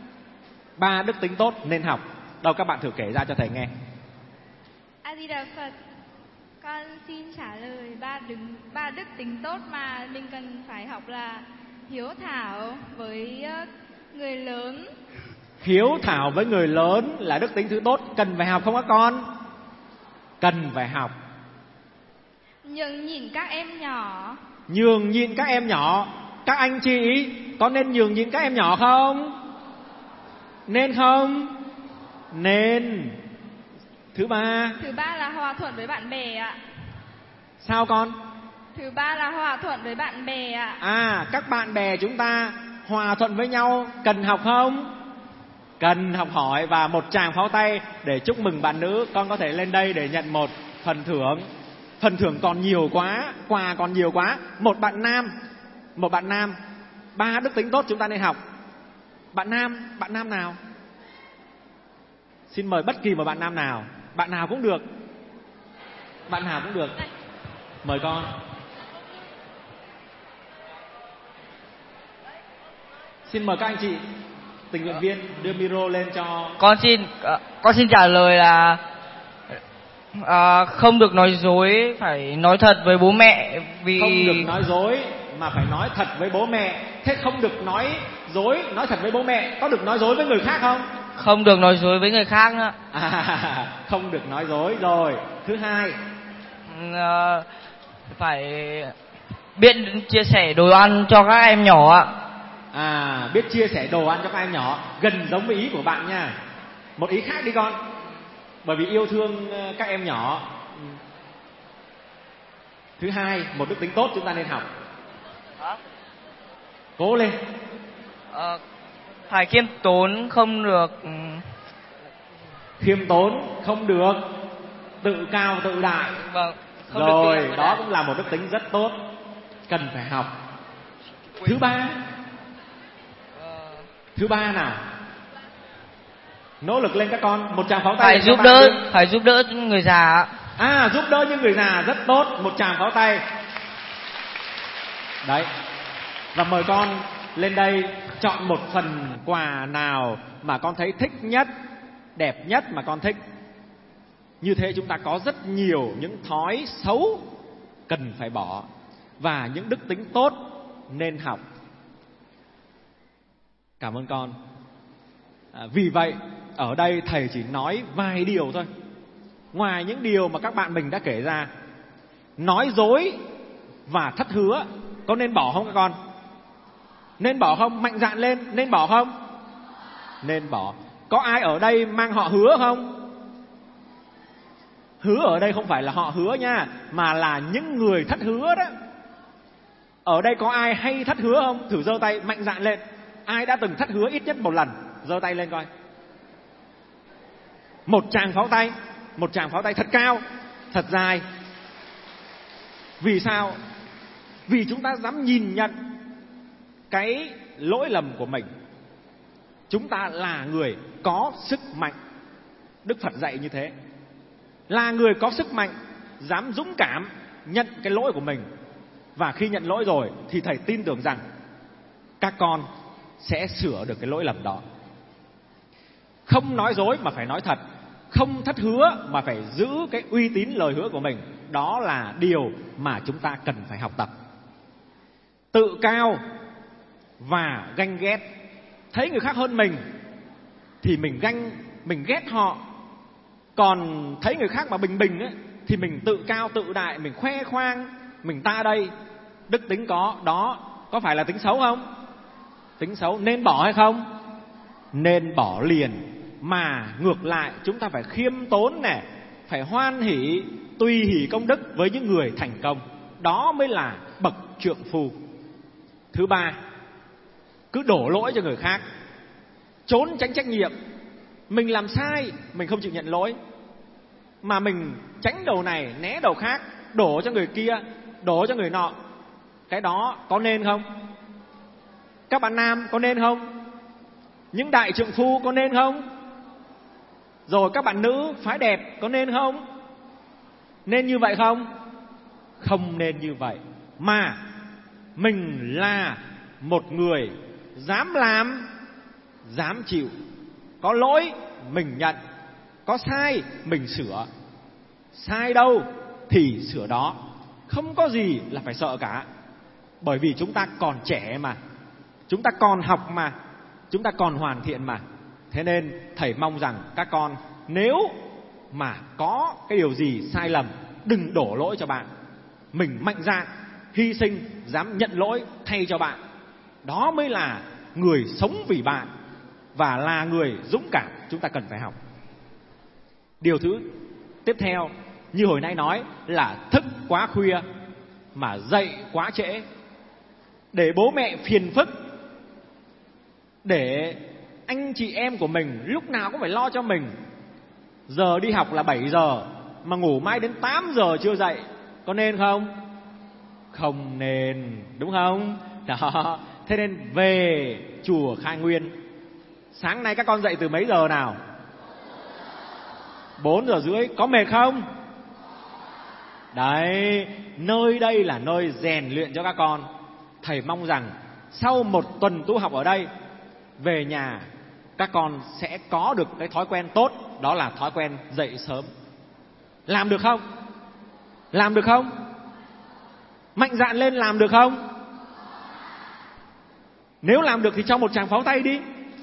3 đức tính tốt nên học. Đâu các bạn thử kể ra cho thầy nghe. A Di Đà Phật. Con xin trả lời 3 đức tính tốt mà mình cần phải học là hiếu thảo với người lớn. Hiếu thảo với người lớn là đức tính thứ tốt, cần phải học không các con? Cần phải học. Nhường nhịn các em nhỏ. Nhường nhịn các em nhỏ. Các anh chị có nên nhường nhịn các em nhỏ không? Nên không? Nên. Thứ 3. Thứ 3 là hòa thuận với bạn bè ạ. Sao con? Thứ 3 là hòa thuận với bạn bè ạ. Các bạn bè chúng ta hòa thuận với nhau, cần học không? Cần học hỏi. Và một tràng pháo tay để chúc mừng bạn nữ. Con có thể lên đây để nhận một phần thưởng. Phần thưởng còn nhiều quá, quà còn nhiều quá. Một bạn nam, 3 đức tính tốt chúng ta nên học. Bạn nam nào? Xin mời bất kỳ một bạn nam nào. Bạn nào cũng được. Bạn nào cũng được. Mời con. Xin mời các anh chị tình nguyện viên đưa micro lên cho. Con xin trả lời là không được nói dối, phải nói thật với bố mẹ. Vì không được nói dối mà phải nói thật với bố mẹ. Thế không được nói dối, nói thật với bố mẹ, có được nói dối với người khác không? Không được nói dối với người khác nữa. Không được nói dối. Rồi, thứ 2. Phải biết chia sẻ đồ ăn cho các em nhỏ ạ. Biết chia sẻ đồ ăn cho các em nhỏ, gần giống với ý của bạn nha. Một ý khác đi con. Bởi vì yêu thương các em nhỏ. Thứ 2, một đức tính tốt chúng ta nên học. Cố lên. Phải khiêm tốn, không được. Khiêm tốn, không được tự cao tự đại. Vâng. Rồi, đó cũng là một đức tính rất tốt, cần phải học. Thứ 3. Thứ 3 nào? Nỗ lực lên các con. Một tràng pháo tay. Phải giúp đỡ người già. Giúp đỡ những người già rất tốt. Một tràng pháo tay. Đấy. Và mời con lên đây chọn một phần quà nào mà con thấy thích nhất, đẹp nhất mà con thích. Như thế chúng ta có rất nhiều những thói xấu cần phải bỏ và những đức tính tốt nên học. Cảm ơn con. Vì vậy ở đây thầy chỉ nói vài điều thôi. Ngoài những điều mà các bạn mình đã kể ra, nói dối và thất hứa có nên bỏ không các con? Nên bỏ không? Mạnh dạn lên. Nên bỏ không? Nên bỏ. Có ai ở đây mang họ hứa không? Hứa ở đây không phải là họ hứa nha, mà là những người thất hứa đó. Ở đây có ai hay thất hứa không? Thử giơ tay mạnh dạn lên. Ai đã từng thất hứa ít nhất một lần? Giơ tay lên coi. Một tràng pháo tay. Một tràng pháo tay thật cao, thật dài. Vì sao? Vì chúng ta dám nhìn nhận cái lỗi lầm của mình. chúng ta là người có sức mạnh. Đức Phật dạy như thế. Là người có sức mạnh, dám dũng cảm nhận cái lỗi của mình. Và khi nhận lỗi rồi thì thầy tin tưởng rằng các con sẽ sửa được cái lỗi lầm đó. Không nói dối mà phải nói thật, không thất hứa mà phải giữ cái uy tín lời hứa của mình. Đó là điều mà chúng ta cần phải học tập. Tự cao và ganh ghét. Thấy người khác hơn mình thì mình ganh, mình ghét họ. Còn thấy người khác mà bình bình ấy, thì mình tự cao tự đại, mình khoe khoang, mình ta đây. Đức tính đó có phải là tính xấu không? Tính xấu nên bỏ hay không? Nên bỏ liền. Mà ngược lại chúng ta phải khiêm tốn này, phải hoan hỷ, tùy hỷ công đức với những người thành công. Đó mới là bậc trượng phu. Thứ ba, cứ đổ lỗi cho người khác, trốn tránh trách nhiệm. Mình làm sai, mình không chịu nhận lỗi, mà mình tránh đầu này, né đầu khác, đổ cho người kia, đổ cho người nọ. Cái đó có nên không? Các bạn nam có nên không? Những đại trượng phu có nên không? Rồi các bạn nữ phái đẹp có nên không? Nên như vậy không? Không nên như vậy. Mà mình là một người dám làm, dám chịu. Có lỗi mình nhận, có sai mình sửa. Sai đâu thì sửa đó. Không có gì là phải sợ cả. Bởi vì chúng ta còn trẻ mà, chúng ta còn học mà, chúng ta còn hoàn thiện mà. Thế nên thầy mong rằng các con nếu mà có cái điều gì sai lầm, đừng đổ lỗi cho bạn. Mình mạnh dạn, hy sinh, dám nhận lỗi thay cho bạn. Đó mới là người sống vì bạn và là người dũng cảm chúng ta cần phải học. Điều thứ tiếp theo, như hồi nãy nói, là thức quá khuya mà dậy quá trễ, để bố mẹ phiền phức, để anh chị em của mình lúc nào cũng phải lo cho mình. Giờ đi học là 7 giờ mà ngủ mãi đến 8 giờ chưa dậy, có nên không? Không nên, đúng không? Đó. Thế nên về chùa Khai Nguyên. Sáng nay các con dậy từ mấy giờ nào? 4 giờ rưỡi. Có mệt không? Đấy, nơi đây là nơi rèn luyện cho các con. Thầy mong rằng sau một tuần tu học ở đây, về nhà các con sẽ có được cái thói quen tốt. Đó là thói quen dậy sớm. Làm được không? Làm được không? Mạnh dạn lên, làm được không? Nếu làm được thì cho một tràng pháo tay đi.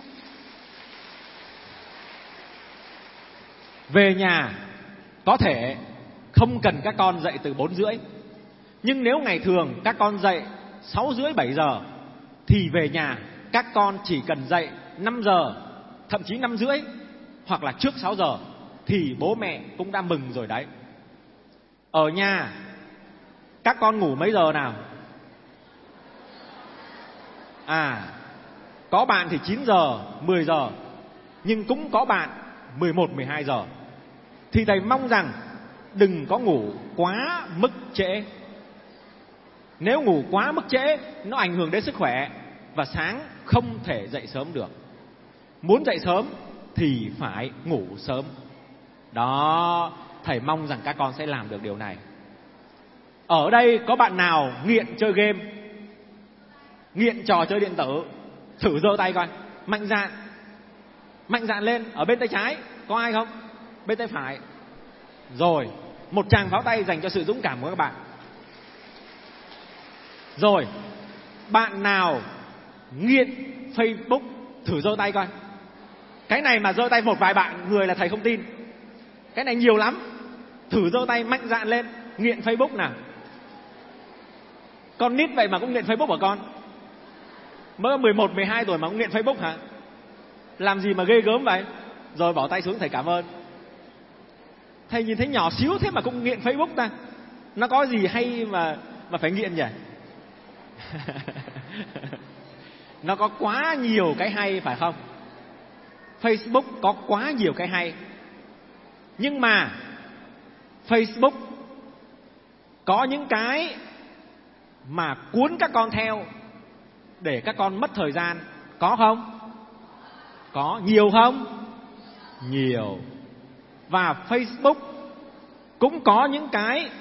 Về nhà có thể không cần các con dậy từ 4 rưỡi, nhưng nếu ngày thường các con dậy 6 rưỡi 7 giờ thì về nhà các con chỉ cần dậy 5 giờ, thậm chí 5 rưỡi hoặc là trước 6 giờ thì bố mẹ cũng đã mừng rồi đấy. Ở nhà các con ngủ mấy giờ nào? Có bạn thì 9 giờ, 10 giờ, nhưng cũng có bạn 11, 12 giờ. Thì thầy mong rằng đừng có ngủ quá mức trễ. Nếu ngủ quá mức trễ, nó ảnh hưởng đến sức khỏe và sáng không thể dậy sớm được. Muốn dậy sớm thì phải ngủ sớm. Đó, thầy mong rằng các con sẽ làm được điều này. Ở đây có bạn nào nghiện chơi game, nghiện trò chơi điện tử? Thử giơ tay coi. Mạnh dạn lên. Ở bên tay trái có ai không? Bên tay phải. Rồi, một tràng pháo tay dành cho sự dũng cảm của các bạn. Rồi, bạn nào nghiện Facebook? Thử giơ tay coi. Cái này mà giơ tay một vài bạn người là thầy không tin. Cái này nhiều lắm. Thử giơ tay mạnh dạn lên. Nghiện Facebook nào. Con nít vậy mà cũng nghiện Facebook hả con? Mới 11, 12 tuổi mà cũng nghiện Facebook hả? Làm gì mà ghê gớm vậy? Rồi bỏ tay xuống, thầy cảm ơn. Thầy nhìn thấy nhỏ xíu thế mà cũng nghiện Facebook ta. Nó có gì hay mà phải nghiện nhỉ? Nó có quá nhiều cái hay phải không? Facebook có quá nhiều cái hay. Nhưng mà Facebook có những cái mà cuốn các con theo để các con mất thời gian, có không? Có nhiều không? Nhiều. Và Facebook cũng có những cái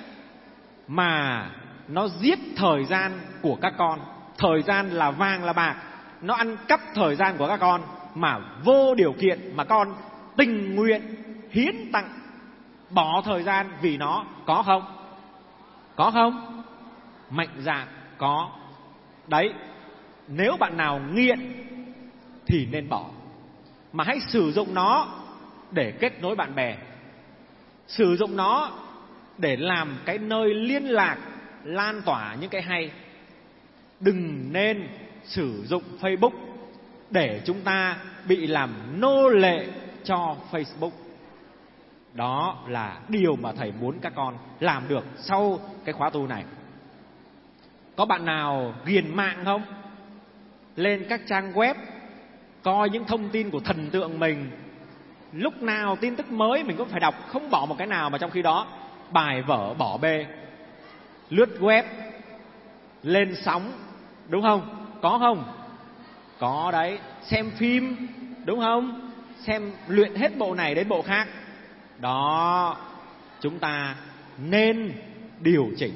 mà nó giết thời gian của các con. Thời gian là vàng là bạc. Nó ăn cắp thời gian của các con mà vô điều kiện, mà con tình nguyện hiến tặng, bỏ thời gian vì nó. Có không? Có không? Mạnh dạn có. Đấy, nếu bạn nào nghiện thì nên bỏ. Mà hãy sử dụng nó để kết nối bạn bè, sử dụng nó để làm cái nơi liên lạc, lan tỏa những cái hay. Đừng nên sử dụng Facebook để chúng ta bị làm nô lệ cho Facebook. Đó là điều mà thầy muốn các con làm được sau cái khóa tu này. Có bạn nào ghiền mạng không? Lên các trang web coi những thông tin của thần tượng mình, lúc nào tin tức mới mình cũng phải đọc, không bỏ một cái nào. Mà trong khi đó bài vở bỏ bê, lướt web, lên sóng, đúng không? Có không? Có đấy. Xem phim, đúng không? Xem luyện hết bộ này đến bộ khác. Đó, chúng ta nên điều chỉnh.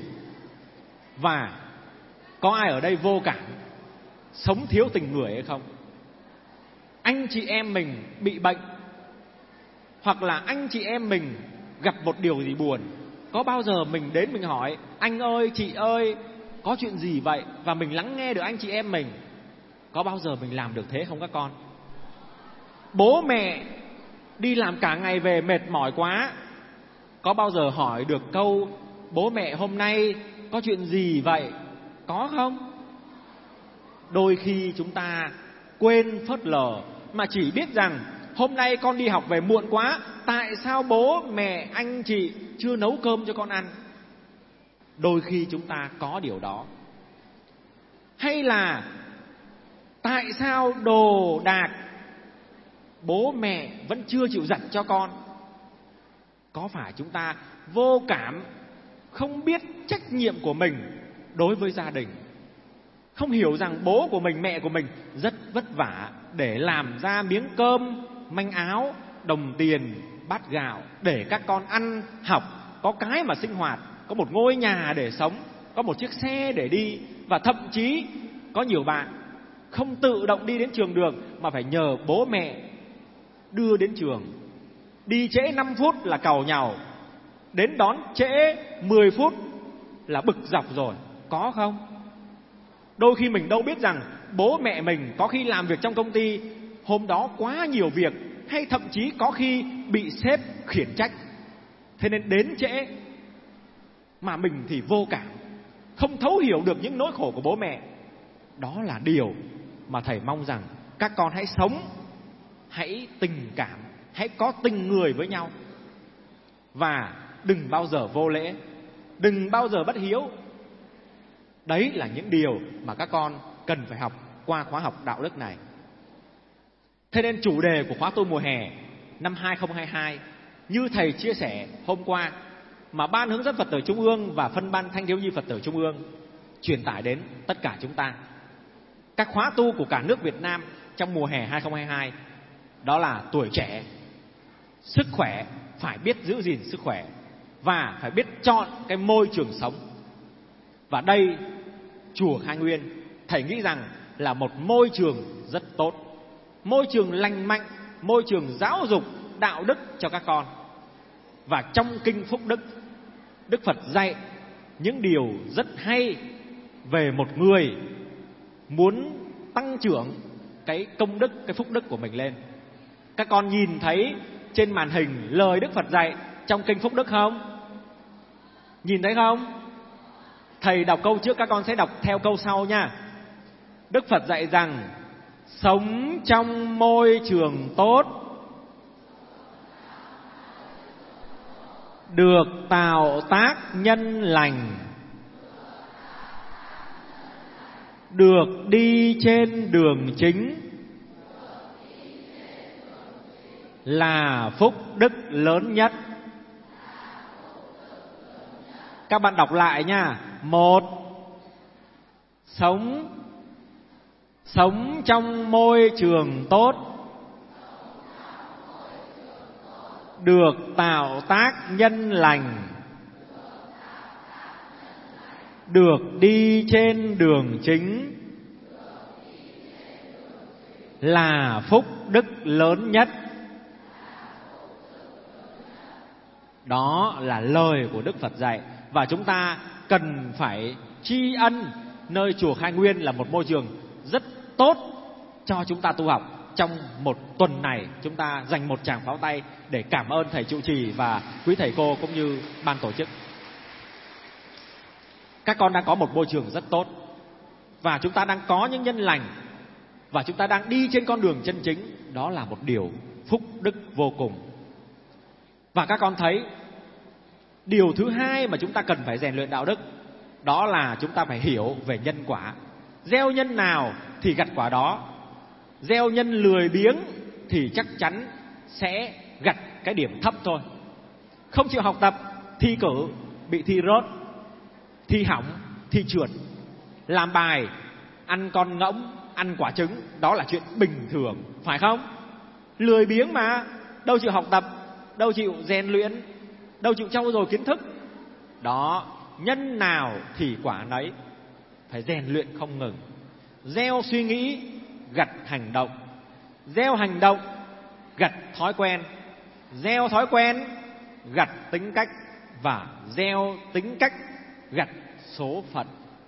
Và có ai ở đây vô cảm, sống thiếu tình người hay không? Anh chị em mình bị bệnh, hoặc là anh chị em mình gặp một điều gì buồn, có bao giờ mình đến mình hỏi anh ơi, chị ơi, có chuyện gì vậy? Và mình lắng nghe được anh chị em mình. Có bao giờ mình làm được thế không các con? Bố mẹ đi làm cả ngày về mệt mỏi quá, có bao giờ hỏi được câu bố mẹ hôm nay có chuyện gì vậy? Có không? Đôi khi chúng ta quên phớt lờ, mà chỉ biết rằng hôm nay con đi học về muộn quá, tại sao bố mẹ anh chị chưa nấu cơm cho con ăn? Đôi khi chúng ta có điều đó. Hay là tại sao đồ đạc bố mẹ vẫn chưa chịu giặt cho con? Có phải chúng ta vô cảm, không biết trách nhiệm của mình đối với gia đình, không hiểu rằng bố của mình, mẹ của mình rất vất vả để làm ra miếng cơm, manh áo, đồng tiền, bát gạo để các con ăn, học, có cái mà sinh hoạt, có một ngôi nhà để sống, có một chiếc xe để đi. Và thậm chí có nhiều bạn không tự động đi đến trường được mà phải nhờ bố mẹ đưa đến trường. Đi trễ 5 phút là càu nhàu, đến đón trễ 10 phút là bực dọc rồi. Có không? Đôi khi mình đâu biết rằng bố mẹ mình có khi làm việc trong công ty, hôm đó quá nhiều việc, hay thậm chí có khi bị sếp khiển trách, thế nên đến trễ. Mà mình thì vô cảm, không thấu hiểu được những nỗi khổ của bố mẹ. Đó là điều mà thầy mong rằng các con hãy sống, hãy tình cảm, hãy có tình người với nhau. Và đừng bao giờ vô lễ, đừng bao giờ bất hiếu. Đấy là những điều mà các con cần phải học qua khóa học đạo đức này. Thế nên chủ đề của khóa tu mùa hè năm 2022, như thầy chia sẻ hôm qua, mà Ban Hướng dẫn Phật tử Trung ương và Phân ban Thanh thiếu nhi Phật tử Trung ương truyền tải đến tất cả chúng ta, các khóa tu của cả nước Việt Nam trong mùa hè 2022, đó là tuổi trẻ, sức khỏe, phải biết giữ gìn sức khỏe và phải biết chọn cái môi trường sống. Và đây, chùa Khai Nguyên, thầy nghĩ rằng là một môi trường rất tốt, môi trường lành mạnh, môi trường giáo dục đạo đức cho các con. Và trong kinh Phúc Đức, Đức Phật dạy những điều rất hay về một người muốn tăng trưởng cái công đức, cái phúc đức của mình lên. Các con nhìn thấy trên màn hình lời Đức Phật dạy trong kinh Phúc Đức không? Nhìn thấy không? Thầy đọc câu trước, các con sẽ đọc theo câu sau nha. Đức Phật dạy rằng sống trong môi trường tốt, được tạo tác nhân lành, được đi trên đường chính, là phúc đức lớn nhất. Các bạn đọc lại nha. 1. Sống trong môi trường tốt, được tạo tác nhân lành, được đi trên đường chính, là phúc đức lớn nhất. Đó là lời của Đức Phật dạy, và chúng ta cần phải tri ân nơi chùa Khai Nguyên là một môi trường rất tốt cho chúng ta tu học. Trong một tuần này, chúng ta dành một tràng pháo tay để cảm ơn thầy trụ trì và quý thầy cô cũng như ban tổ chức. Các con đang có một môi trường rất tốt, và chúng ta đang có những nhân lành, và chúng ta đang đi trên con đường chân chính. Đó là một điều phúc đức vô cùng. Và các con thấy, điều thứ hai mà chúng ta cần phải rèn luyện đạo đức, đó là chúng ta phải hiểu về nhân quả. Gieo nhân nào thì gặt quả đó. Gieo nhân lười biếng thì chắc chắn sẽ gặt cái điểm thấp thôi. Không chịu học tập, thi cử, bị thi rớt, thi hỏng, thi trượt. Làm bài, ăn con ngỗng, ăn quả trứng, đó là chuyện bình thường, phải không? Lười biếng mà, đâu chịu học tập, đâu chịu rèn luyện, đâu chịu trau dồi kiến thức. Đó, nhân nào thì quả nấy, phải rèn luyện không ngừng. Gieo suy nghĩ, gặt hành động. Gieo hành động, gặt thói quen. Gieo thói quen, gặt tính cách. Và gieo tính cách, gặt số phận.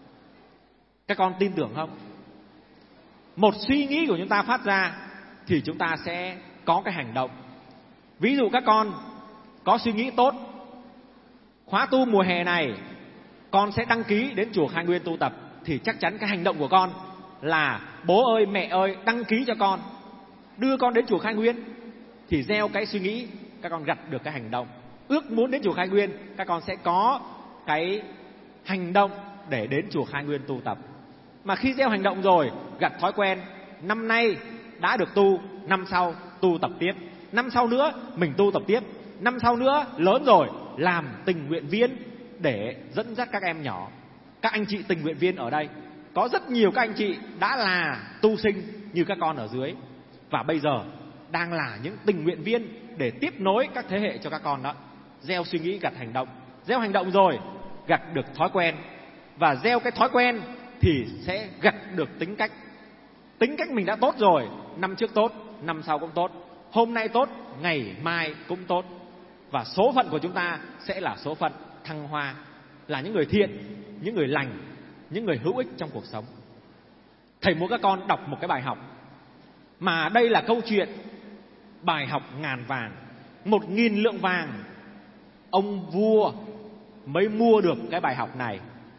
Các con tin tưởng không? Một suy nghĩ của chúng ta phát ra thì chúng ta sẽ có cái hành động. Ví dụ các con có suy nghĩ tốt, khóa tu mùa hè này con sẽ đăng ký đến chùa Khai Nguyên tu tập, thì chắc chắn cái hành động của con là bố ơi mẹ ơi đăng ký cho con, đưa con đến chùa Khai Nguyên. Thì gieo cái suy nghĩ, các con gặt được cái hành động. Ước muốn đến chùa Khai Nguyên, các con sẽ có cái hành động để đến chùa Khai Nguyên tu tập. Mà khi gieo hành động rồi, gặt thói quen, năm nay đã được tu, năm sau tu tập tiếp, năm sau nữa mình tu tập tiếp, năm sau nữa lớn rồi làm tình nguyện viên để dẫn dắt các em nhỏ. Các anh chị tình nguyện viên ở đây, có rất nhiều các anh chị đã là tu sinh như các con ở dưới, và bây giờ đang là những tình nguyện viên để tiếp nối các thế hệ cho các con đó. Gieo suy nghĩ gặt hành động. Gieo hành động rồi gặt được thói quen, và gieo cái thói quen thì sẽ gặt được tính cách. Tính cách mình đã tốt rồi, năm trước tốt, năm sau cũng tốt, hôm nay tốt, ngày mai cũng tốt. Và số phận của chúng ta sẽ là số phận thăng hoa, là những người thiện, những người lành, những người hữu ích trong cuộc sống. Thầy muốn các con đọc một cái bài học, mà đây là câu chuyện bài học ngàn vàng, 1.000 lượng vàng. Ông vua mới mua được cái bài học này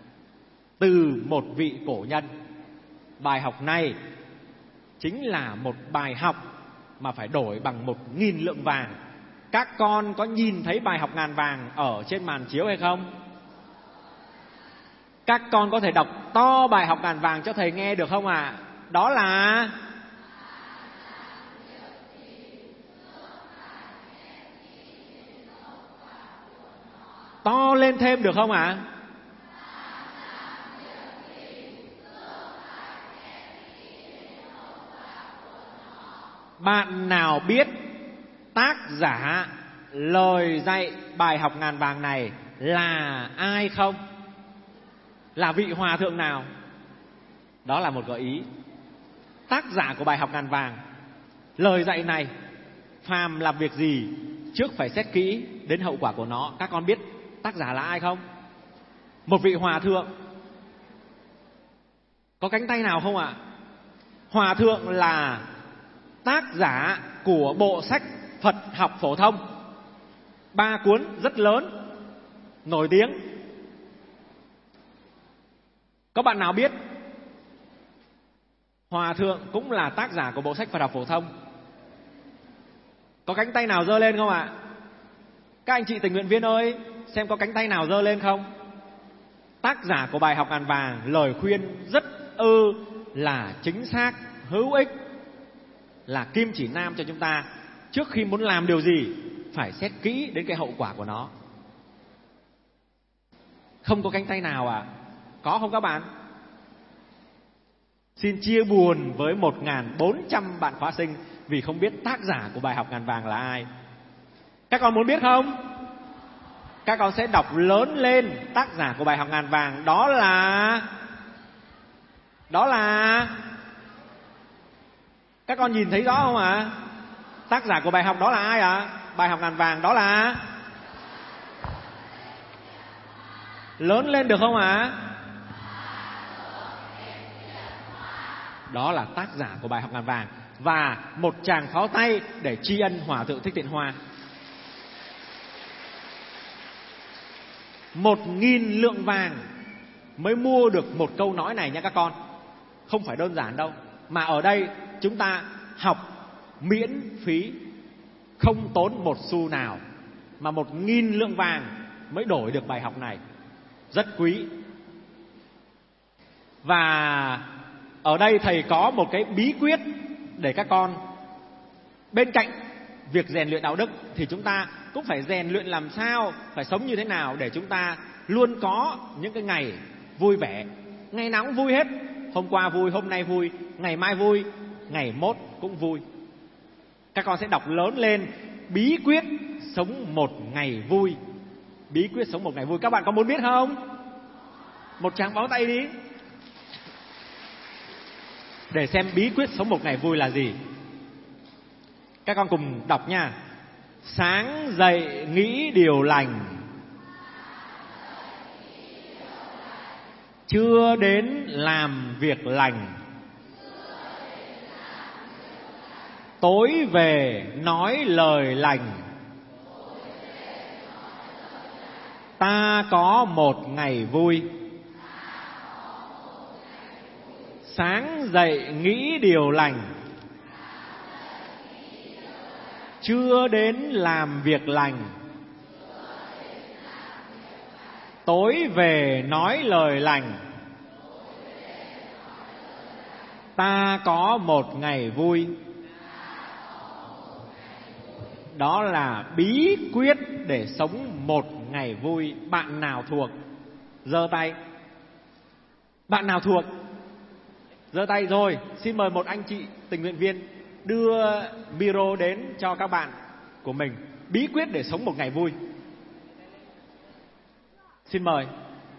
từ một vị cổ nhân. Bài học này chính là một bài học mà phải đổi bằng 1.000 lượng vàng. Các con có nhìn thấy bài học ngàn vàng ở trên màn chiếu hay không? Các con có thể đọc to bài học ngàn vàng cho thầy nghe được không ạ? Đó là to lên thêm được không ạ? Bạn nào biết tác giả lời dạy bài học ngàn vàng này là ai không? Là vị hòa thượng nào? Đó là một gợi ý. Tác giả của bài học ngàn vàng, lời dạy này, phàm làm việc gì trước phải xét kỹ đến hậu quả của nó. Các con biết tác giả là ai không? Một vị hòa thượng. Có cánh tay nào không ạ? Hòa thượng là tác giả của bộ sách Phật học phổ thông, 3 cuốn rất lớn, nổi tiếng. Có bạn nào biết Hòa thượng cũng là tác giả của bộ sách Phật học phổ thông? Có cánh tay nào giơ lên không ạ? Các anh chị tình nguyện viên ơi, xem có cánh tay nào giơ lên không? Tác giả của bài học ngàn vàng, lời khuyên rất là chính xác, hữu ích, là kim chỉ nam cho chúng ta. Trước khi muốn làm điều gì phải xét kỹ đến cái hậu quả của nó. Không có cánh tay nào à? Có không các bạn? Xin chia buồn với 1.400 bạn khóa sinh vì không biết tác giả của bài học ngàn vàng là ai. Các con muốn biết không? Các con sẽ đọc lớn lên tác giả của bài học ngàn vàng. Đó là các con nhìn thấy rõ không ạ? Tác giả của bài học đó là ai ạ? Bài học ngàn vàng đó là lớn lên được không ạ? Đó là tác giả của bài học ngàn vàng. Và một tràng pháo tay để tri ân Hòa thượng Thích Thiện Hoa. 1.000 lượng vàng mới mua được một câu nói này nha các con. Không phải đơn giản đâu. Mà ở đây chúng ta học miễn phí, không tốn một xu nào, mà 1.000 lượng vàng mới đổi được bài học này. Rất quý. Và ở đây thầy có một cái bí quyết để các con, bên cạnh việc rèn luyện đạo đức thì chúng ta cũng phải rèn luyện làm sao, phải sống như thế nào để chúng ta luôn có những cái ngày vui vẻ. Ngày nào cũng vui hết. Hôm qua vui, hôm nay vui, ngày mai vui, ngày mốt cũng vui. Các con sẽ đọc lớn lên bí quyết sống một ngày vui. Bí quyết sống một ngày vui. Các bạn có muốn biết không? Một tràng pháo tay đi. Để xem bí quyết sống một ngày vui là gì. Các con cùng đọc nha. Sáng dậy nghĩ điều lành, chưa đến làm việc lành. Tối về nói lời lành, ta có một ngày vui. Sáng dậy nghĩ điều lành, chưa đến làm việc lành. Tối về nói lời lành, ta có một ngày vui. Đó là bí quyết để sống một ngày vui. Bạn nào thuộc? Giơ tay. Bạn nào thuộc? Giơ tay rồi. Xin mời một anh chị tình nguyện viên đưa micro đến cho các bạn của mình. Bí quyết để sống một ngày vui. Xin mời.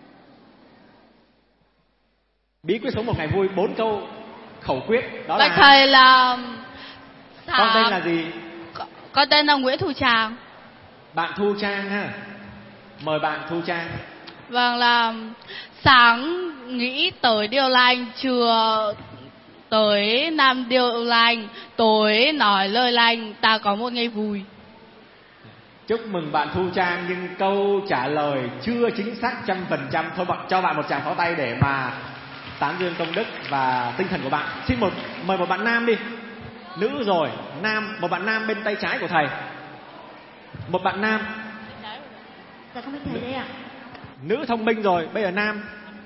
Bí quyết sống một ngày vui, 4 câu khẩu quyết. Đó là... thầy là... Con tên là gì? Con tên là Nguyễn Thu Trang. Bạn Thu Trang ha. Mời bạn Thu Trang. Vâng, là sáng nghĩ tới điều lành, trưa tới làm điều lành, tối nói lời lành, ta có một ngày vui. Chúc mừng bạn Thu Trang, nhưng câu trả lời chưa chính xác 100%. Thôi cho bạn một tràng pháo tay để mà tán dương công đức và tinh thần của bạn. Xin mời một bạn nam đi. Nữ rồi, nam, một bạn nam bên tay trái của thầy. Một bạn nam. Dạ con bên thầy đây ạ. Nữ thông minh rồi, bây giờ nam.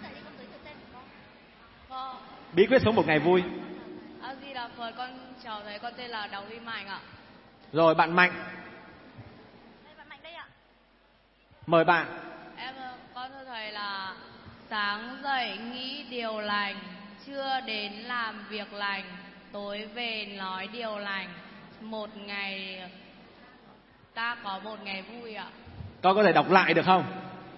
Bí quyết sống một ngày vui. A Di Đà Phật, con chào thầy, con tên là Đào Huy Mạnh ạ. Rồi bạn Mạnh. Đây, bạn Mạnh đây ạ. Mời bạn. Con thưa thầy là sáng dậy nghĩ điều lành, trưa đến làm việc lành, tối về nói điều lành. Một ngày ta có một ngày vui ạ. Con có thể đọc lại được không?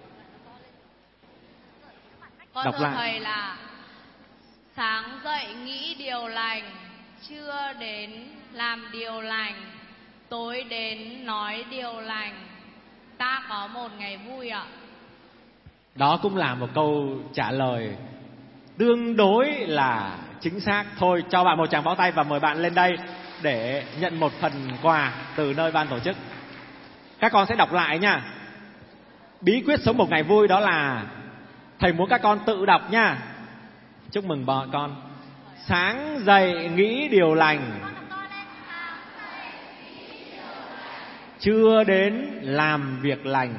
Con Đọc thưa lại. thầy là sáng dậy nghĩ điều lành, trưa đến làm điều lành, tối đến nói điều lành, ta có một ngày vui ạ. Đó cũng là một câu trả lời tương đối là chính xác. Thôi cho bạn một tràng pháo tay và mời bạn lên đây để nhận một phần quà từ nơi ban tổ chức. Các con sẽ đọc lại nha. Bí quyết sống một ngày vui đó là thầy muốn các con tự đọc nha. Chúc mừng bọn con. Sáng dậy nghĩ điều lành, trưa đến làm việc lành,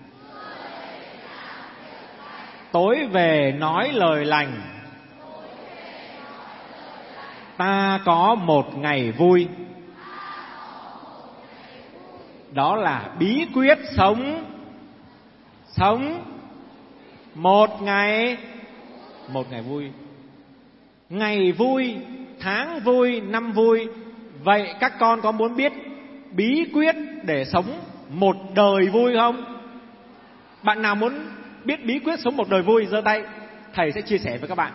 tối về nói lời lành, ta có một ngày vui. Đó là bí quyết sống một ngày vui. Ngày vui, tháng vui, năm vui. Vậy các con có muốn biết bí quyết để sống một đời vui không? Bạn nào muốn biết bí quyết sống một đời vui giơ tay, thầy sẽ chia sẻ với các bạn.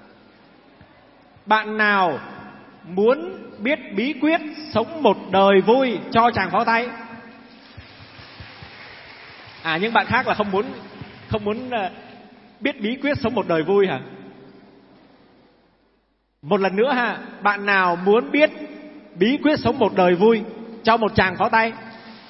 Bạn nào muốn biết bí quyết sống một đời vui cho chàng pháo tay. Những bạn khác là không muốn biết bí quyết sống một đời vui hả? Một lần nữa ha, bạn nào muốn biết bí quyết sống một đời vui cho một tràng pháo tay.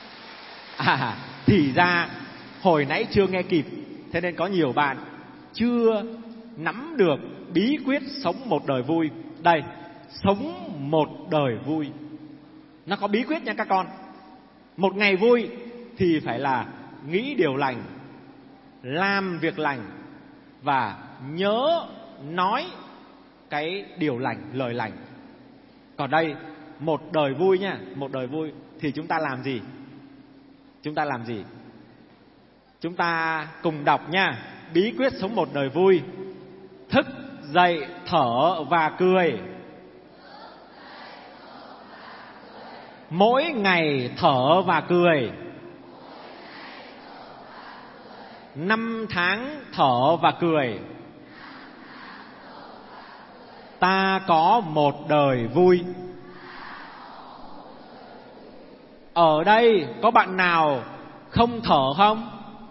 Thì ra hồi nãy chưa nghe kịp, thế nên có nhiều bạn chưa nắm được bí quyết sống một đời vui. Đây, sống một đời vui nó có bí quyết nha các con. Một ngày vui thì phải là nghĩ điều lành, làm việc lành và nhớ nói cái điều lành, lời lành. Còn đây, một đời vui nha, một đời vui thì chúng ta làm gì? Chúng ta làm gì? Chúng ta cùng đọc nha. Bí quyết sống một đời vui: thức dậy, thở và cười. Mỗi ngày thở và cười. 5 tháng thở và cười. Ta có một đời vui. Ở đây có bạn nào không thở không?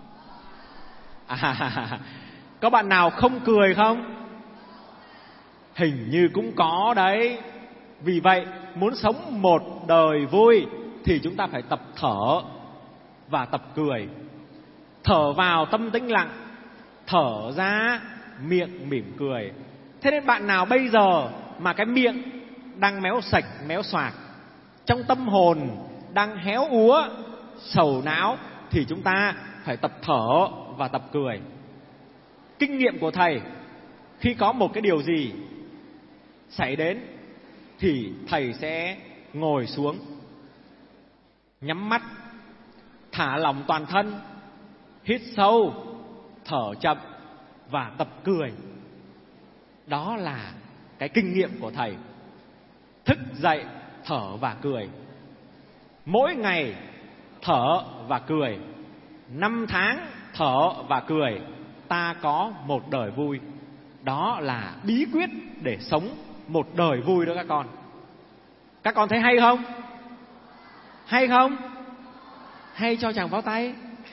Có bạn nào không cười không? Hình như cũng có đấy. Vì vậy, muốn sống một đời vui thì chúng ta phải tập thở và tập cười. Thở vào tâm tĩnh lặng, thở ra miệng mỉm cười. Thế nên bạn nào bây giờ mà cái miệng đang méo sạch, méo xoạc, trong tâm hồn đang héo úa, sầu não, thì chúng ta phải tập thở và tập cười. Kinh nghiệm của thầy, khi có một cái điều gì xảy đến thì thầy sẽ ngồi xuống, nhắm mắt, thả lỏng toàn thân, hít sâu, thở chậm và tập cười. Đó là cái kinh nghiệm của thầy. Thức dậy, thở và cười. Mỗi ngày thở và cười. 5 tháng thở và cười. Ta có một đời vui. Đó là bí quyết để sống một đời vui đó các con. Các con thấy hay không? Hay không? Hay cho chàng pháo tay.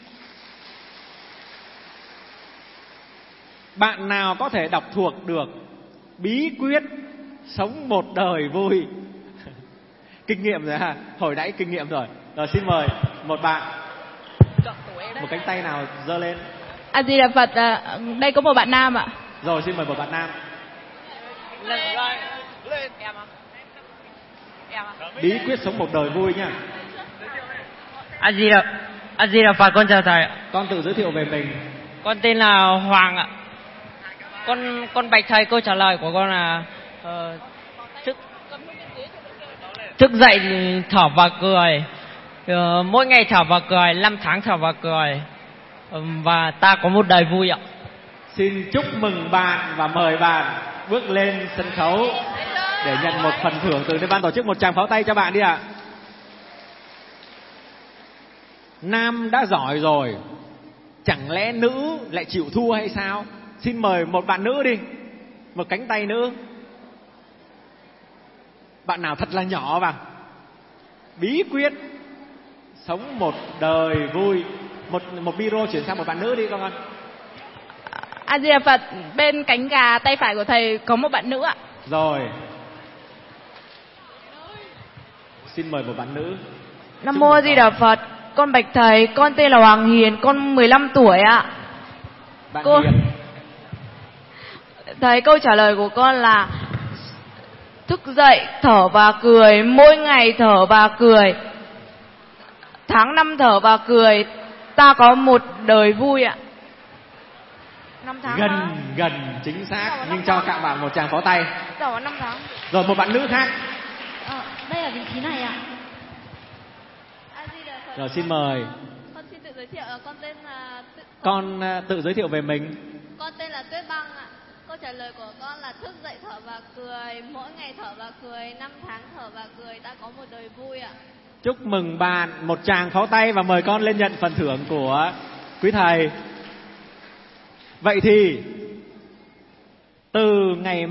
Bạn nào có thể đọc thuộc được bí quyết sống một đời vui? Kinh nghiệm rồi ha, hồi nãy kinh nghiệm rồi. Rồi xin mời một bạn, một cánh tay nào giơ lên. A Di Đà Phật. Đây có một bạn nam ạ. Rồi xin mời một bạn nam. Bí quyết sống một đời vui nha. A Di Đà Phật, con chào thầy ạ. Con tự giới thiệu về mình. Con tên là Hoàng ạ. Con bạch thầy, câu trả lời của con là thức dậy thở và cười. Mỗi ngày thở và cười, 5 tháng thở và cười. Và ta có một đời vui ạ. Xin chúc mừng bạn và mời bạn bước lên sân khấu để nhận một phần thưởng từ ban tổ chức. Một tràng pháo tay cho bạn đi ạ. Nam đã giỏi rồi, chẳng lẽ nữ lại chịu thua hay sao? Xin mời một bạn nữ đi, một cánh tay nữ. Bạn nào thật là nhỏ vào. Bí quyết sống một đời vui. Một biro chuyển sang một bạn nữ đi con. A Di Đà Phật. Bên cánh gà tay phải của thầy có một bạn nữ ạ. Rồi. Xin mời một bạn nữ. Nam mô A Di Đà Phật. Con bạch thầy, con tên là Hoàng Hiền, con 15 tuổi ạ. Bạn Cô... Hiền. Thầy, câu trả lời của con là thức dậy thở và cười, mỗi ngày thở và cười, tháng 5 thở và cười, ta có một đời vui ạ. 5 tháng gần chính xác, nhưng cho các bạn một tràng pháo tay. Rồi 5 tháng. Rồi một bạn nữ khác. Đây là vị trí này ạ. Rồi xin mời. Con xin tự giới thiệu, con tên là Con tự giới thiệu về mình. Con tên là Tuyết Băng ạ. Câu trả lời của con là thức dậy thở và cười, mỗi ngày thở và cười, 5 tháng thở và cười, ta có một đời vui ạ. Chúc mừng bạn, một tràng pháo tay và mời con lên nhận phần thưởng của quý thầy. Vậy thì từ ngày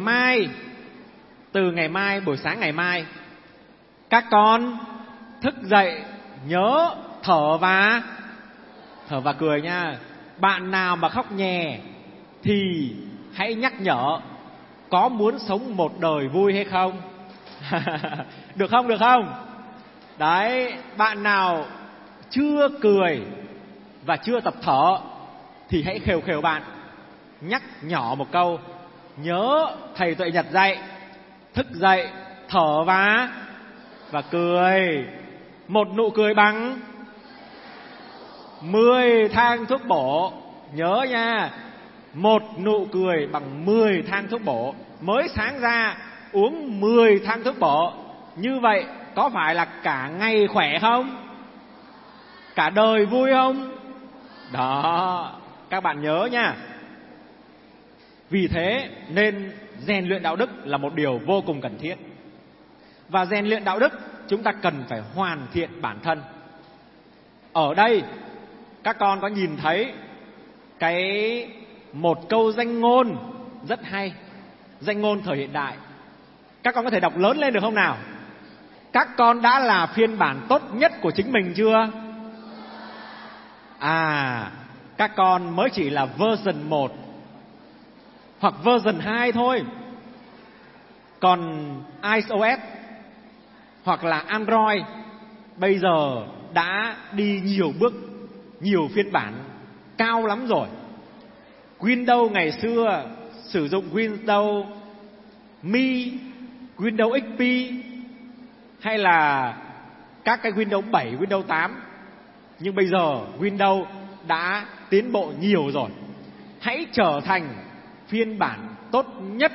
mai, buổi sáng ngày mai, các con thức dậy nhớ thở và cười nha. Bạn nào mà khóc nhè thì hãy nhắc nhở có muốn sống một đời vui hay không. Được không? Được không? Đấy, bạn nào chưa cười và chưa tập thở thì hãy khều khều bạn, nhắc nhỏ một câu: nhớ thầy Tuệ Nhật dạy, thức dậy thở và cười. Một nụ cười bằng 10 thang thuốc bổ. Nhớ nha, một nụ cười bằng 10 thang thuốc bổ. Mới sáng ra uống 10 thang thuốc bổ, như vậy có phải là cả ngày khỏe không? Cả đời vui không? Đó, các bạn nhớ nha. Vì thế nên rèn luyện đạo đức là một điều vô cùng cần thiết. Và rèn luyện đạo đức chúng ta cần phải hoàn thiện bản thân. Ở đây các con có nhìn thấy một câu danh ngôn rất hay, danh ngôn thời hiện đại. Các con có thể đọc lớn lên được không nào? Các con đã là phiên bản tốt nhất của chính mình chưa? Các con mới chỉ là version 1 hoặc version 2 thôi. Còn iOS hoặc là Android bây giờ đã đi nhiều bước, nhiều phiên bản cao lắm rồi. Windows ngày xưa sử dụng Windows Mi, Windows XP hay là các cái Windows 7, Windows 8. Nhưng bây giờ Windows đã tiến bộ nhiều rồi. Hãy trở thành phiên bản tốt nhất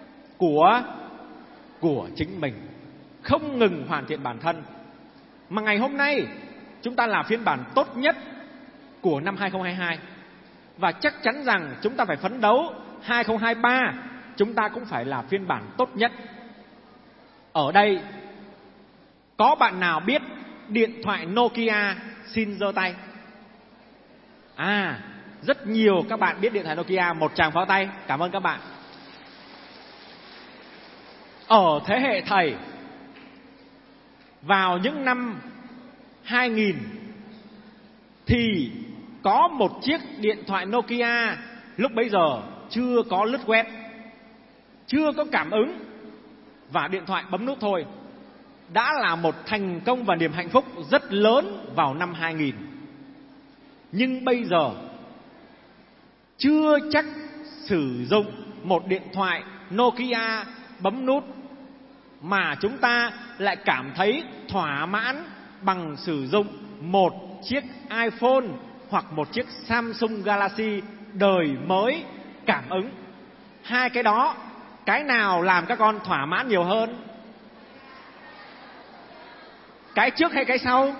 của chính mình, không ngừng hoàn thiện bản thân. Mà ngày hôm nay chúng ta là phiên bản tốt nhất của năm 2022. Và chắc chắn rằng chúng ta phải phấn đấu 2023 chúng ta cũng phải là phiên bản tốt nhất. Ở đây có bạn nào biết điện thoại Nokia? Xin giơ tay. Rất nhiều các bạn biết điện thoại Nokia. Một tràng pháo tay. Cảm ơn các bạn. Ở thế hệ thầy, vào những năm 2000 thì có một chiếc điện thoại Nokia. Lúc bấy giờ chưa có lướt web, chưa có cảm ứng, và điện thoại bấm nút thôi đã là một thành công và niềm hạnh phúc rất lớn vào năm 2000. Nhưng bây giờ chưa chắc sử dụng một điện thoại Nokia bấm nút mà chúng ta lại cảm thấy thỏa mãn bằng sử dụng một chiếc iPhone hoặc một chiếc Samsung Galaxy đời mới cảm ứng. Hai cái đó, cái nào làm các con thỏa mãn nhiều hơn? Cái trước hay cái sau?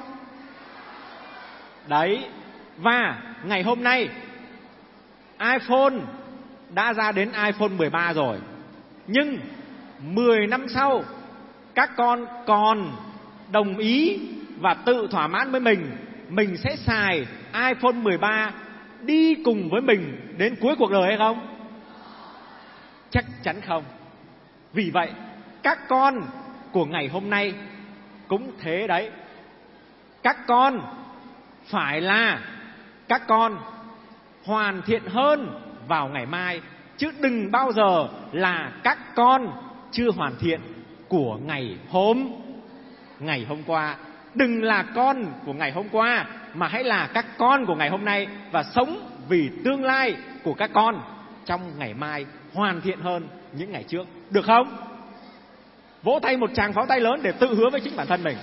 Đấy. Và ngày hôm nay iPhone đã ra đến iPhone 13 rồi. Nhưng 10 năm sau các con còn đồng ý và tự thỏa mãn với mình sẽ xài iPhone 13 đi cùng với mình đến cuối cuộc đời hay không? Chắc chắn không. Vì vậy các con của ngày hôm nay cũng thế đấy. Các con phải là các con hoàn thiện hơn vào ngày mai, chứ đừng bao giờ là các con chưa hoàn thiện của ngày hôm qua. Đừng là con của ngày hôm qua, mà hãy là các con của ngày hôm nay và sống vì tương lai của các con trong ngày mai hoàn thiện hơn những ngày trước. Được không? Vỗ tay một tràng pháo tay lớn để tự hứa với chính bản thân mình.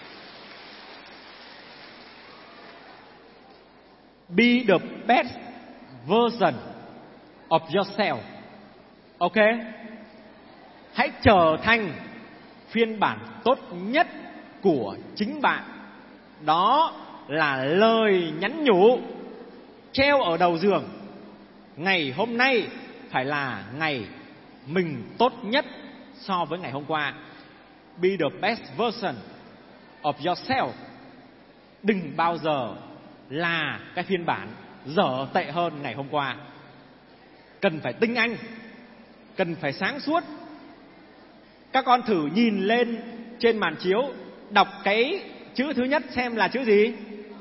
Be the best version of yourself. Ok? Hãy trở thành phiên bản tốt nhất của chính bạn. Đó là lời nhắn nhủ treo ở đầu giường. Ngày hôm nay phải là ngày mình tốt nhất so với ngày hôm qua. Be the best version of yourself. Đừng bao giờ là cái phiên bản dở tệ hơn ngày hôm qua. Cần phải tinh anh, cần phải sáng suốt. Các con thử nhìn lên trên màn chiếu, đọc cái chữ thứ nhất xem là chữ gì?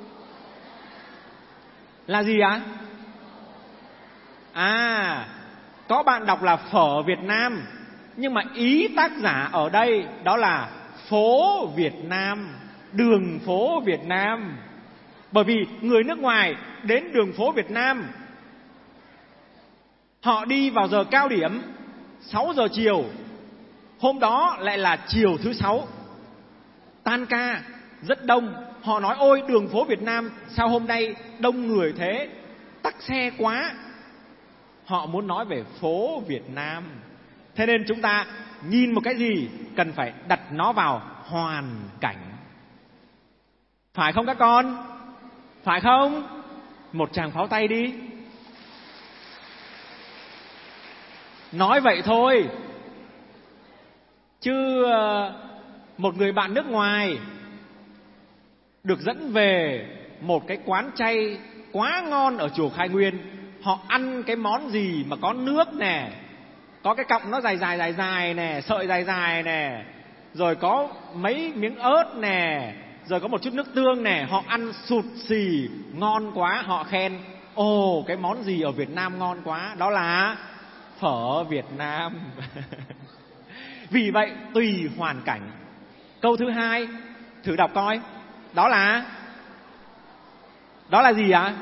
Là gì ạ? Có bạn đọc là phở Việt Nam, nhưng mà ý tác giả ở đây đó là phố Việt Nam, đường phố Việt Nam. Bởi vì người nước ngoài đến đường phố Việt Nam, họ đi vào giờ cao điểm 6 giờ chiều. Hôm đó lại là chiều thứ 6, tan ca rất đông. Họ nói ôi đường phố Việt Nam sao hôm nay đông người thế, tắc xe quá. Họ muốn nói về phố Việt Nam. Thế nên chúng ta nhìn một cái gì cần phải đặt nó vào hoàn cảnh. Phải không các con? Phải không? Một tràng pháo tay đi. Nói vậy thôi, chứ một người bạn nước ngoài được dẫn về một cái quán chay quá ngon ở chùa Khai Nguyên. Họ ăn cái món gì mà có nước nè, có cái cọng nó dài dài nè, sợi dài dài nè, rồi có mấy miếng ớt nè, rồi có một chút nước tương nè. Họ ăn sụt xì, ngon quá. Họ khen ồ cái món gì ở Việt Nam ngon quá, đó là phở Việt Nam. Vì vậy tùy hoàn cảnh. Câu thứ hai thử đọc coi, đó là gì ạ?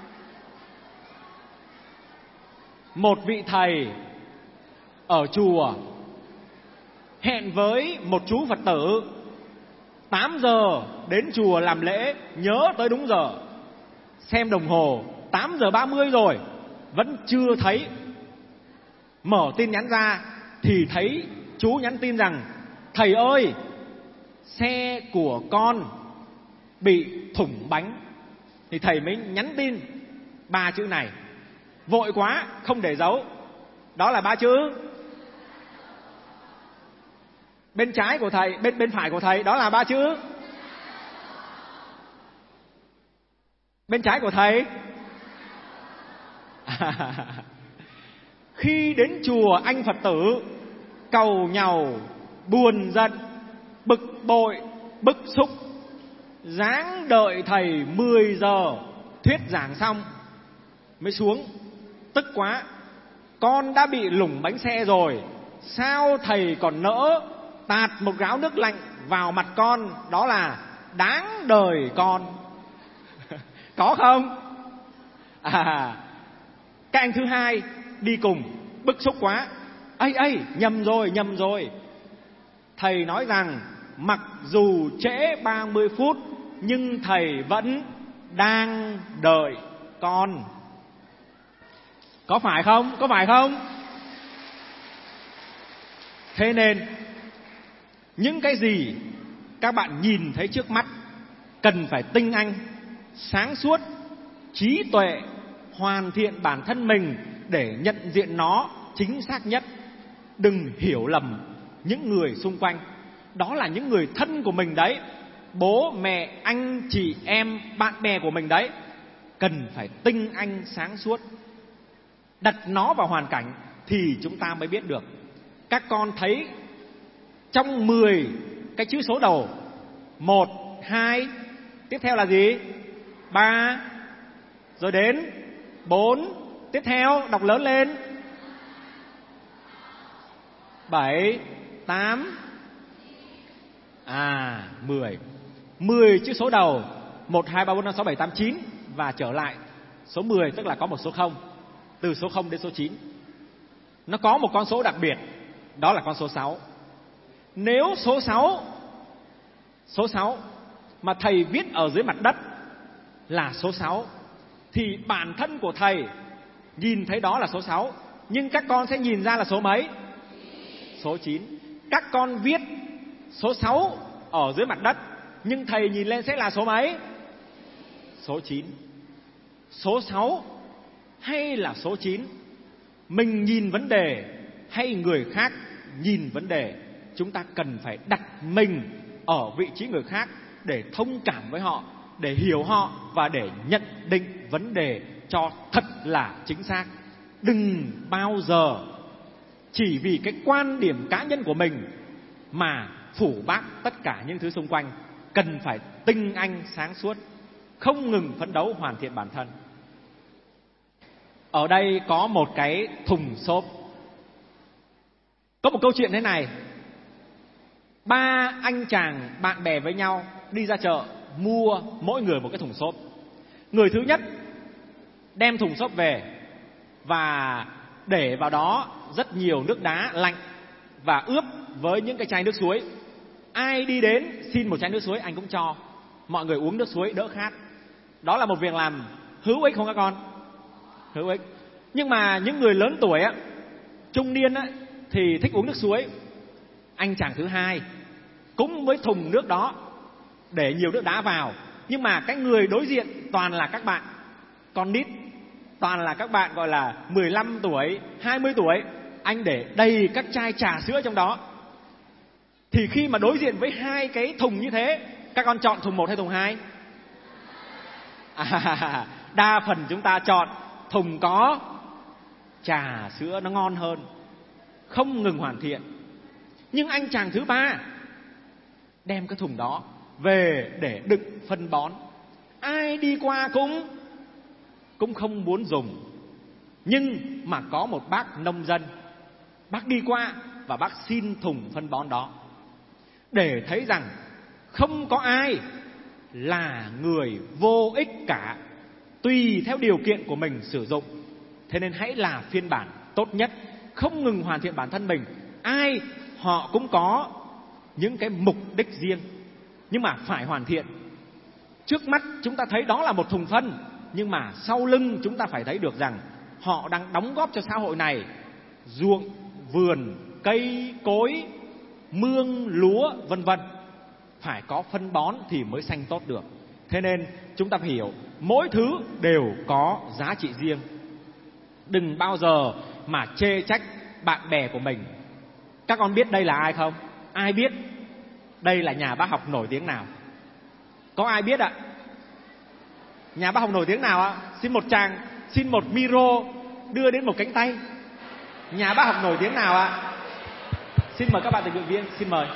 Một vị thầy ở chùa hẹn với một chú Phật tử 8 giờ đến chùa làm lễ, nhớ tới đúng giờ. Xem đồng hồ 8 giờ 30 rồi, vẫn chưa thấy. Mở tin nhắn ra thì thấy chú nhắn tin rằng thầy ơi, xe của con bị thủng bánh. Thì thầy mới nhắn tin 3 chữ này, vội quá không để dấu. Đó là 3 chữ. Bên trái của thầy, bên phải của thầy, đó là 3 chữ. Bên trái của thầy. Khi đến chùa, anh Phật tử cầu nhàu, buồn giận, bực bội, bức xúc, ráng đợi thầy 10 giờ thuyết giảng xong mới xuống. Tức quá, con đã bị lủng bánh xe rồi, sao thầy còn nỡ tạt một gáo nước lạnh vào mặt con, đó là đáng đời con. Có không? Các anh thứ hai đi cùng bức xúc quá, ây nhầm rồi. Thầy nói rằng mặc dù trễ 30 phút nhưng thầy vẫn đang đợi con. Có phải không? Thế nên những cái gì các bạn nhìn thấy trước mắt cần phải tinh anh, sáng suốt, trí tuệ, hoàn thiện bản thân mình để nhận diện nó chính xác nhất. Đừng hiểu lầm những người xung quanh, đó là những người thân của mình đấy, bố mẹ, anh chị em, bạn bè của mình đấy. Cần phải tinh anh, sáng suốt, đặt nó vào hoàn cảnh thì chúng ta mới biết được. Các con thấy trong 10 cái chữ số đầu, 1, 2, tiếp theo là gì? 3, rồi đến 4, tiếp theo đọc lớn lên 7, 8, 10. 10 chữ số đầu, 1, 2, 3, 4, 5, 6, 7, 8, 9 và trở lại số 10, tức là có một số 0. Từ số 0 đến số 9. Nó có một con số đặc biệt, đó là con số 6. Nếu số 6 mà thầy viết ở dưới mặt đất là số 6 thì bản thân của thầy nhìn thấy đó là số 6, nhưng các con sẽ nhìn ra là số mấy? Số 9. Các con viết số 6 ở dưới mặt đất nhưng thầy nhìn lên sẽ là số mấy? Số 9. Số 6 hay là số 9? Mình nhìn vấn đề hay người khác nhìn vấn đề, chúng ta cần phải đặt mình ở vị trí người khác để thông cảm với họ, để hiểu họ và để nhận định vấn đề cho thật là chính xác. Đừng bao giờ chỉ vì cái quan điểm cá nhân của mình mà phủ bác tất cả những thứ xung quanh. Cần phải tinh anh sáng suốt, không ngừng phấn đấu hoàn thiện bản thân. Ở đây có một cái thùng xốp. Có một câu chuyện thế này. 3 anh chàng bạn bè với nhau đi ra chợ mua mỗi người một cái thùng xốp. Người thứ nhất đem thùng xốp về và để vào đó rất nhiều nước đá lạnh và ướp với những cái chai nước suối. Ai đi đến xin một chai nước suối anh cũng cho. Mọi người uống nước suối đỡ khát. Đó là một việc làm hữu ích không các con? Hữu ích. Nhưng mà những người lớn tuổi á, trung niên á, thì thích uống nước suối. Anh chàng thứ hai cũng với thùng nước đó để nhiều nước đá vào. Nhưng mà cái người đối diện toàn là các bạn con nít, toàn là các bạn gọi là 15 tuổi, 20 tuổi. Anh để đầy các chai trà sữa trong đó. Thì khi mà đối diện với 2 cái thùng như thế, các con chọn thùng 1 hay thùng 2? Đa phần chúng ta chọn thùng có trà sữa, nó ngon hơn, không ngừng hoàn thiện. Nhưng anh chàng thứ 3 đem cái thùng đó về để đựng phân bón. Ai đi qua cũng không muốn dùng. Nhưng mà có một bác nông dân, bác đi qua và bác xin thùng phân bón đó, để thấy rằng không có ai là người vô ích cả, tùy theo điều kiện của mình sử dụng. Thế nên hãy là phiên bản tốt nhất, không ngừng hoàn thiện bản thân mình. Ai họ cũng có những cái mục đích riêng, nhưng mà phải hoàn thiện. Trước mắt chúng ta thấy đó là một thùng phân, nhưng mà sau lưng chúng ta phải thấy được rằng họ đang đóng góp cho xã hội này. Ruộng, vườn, cây, cối, mương, lúa, vân vân, phải có phân bón thì mới xanh tốt được. Thế nên chúng ta phải hiểu mỗi thứ đều có giá trị riêng. Đừng bao giờ mà chê trách bạn bè của mình. Các con biết đây là ai không? Ai biết đây là nhà bác học nổi tiếng nào? Có ai biết ạ? Nhà bác học nổi tiếng nào ạ? Xin một tràng, xin một micro đưa đến một cánh tay. Nhà bác học nổi tiếng nào ạ? Xin mời các bạn tình nguyện viên, xin mời.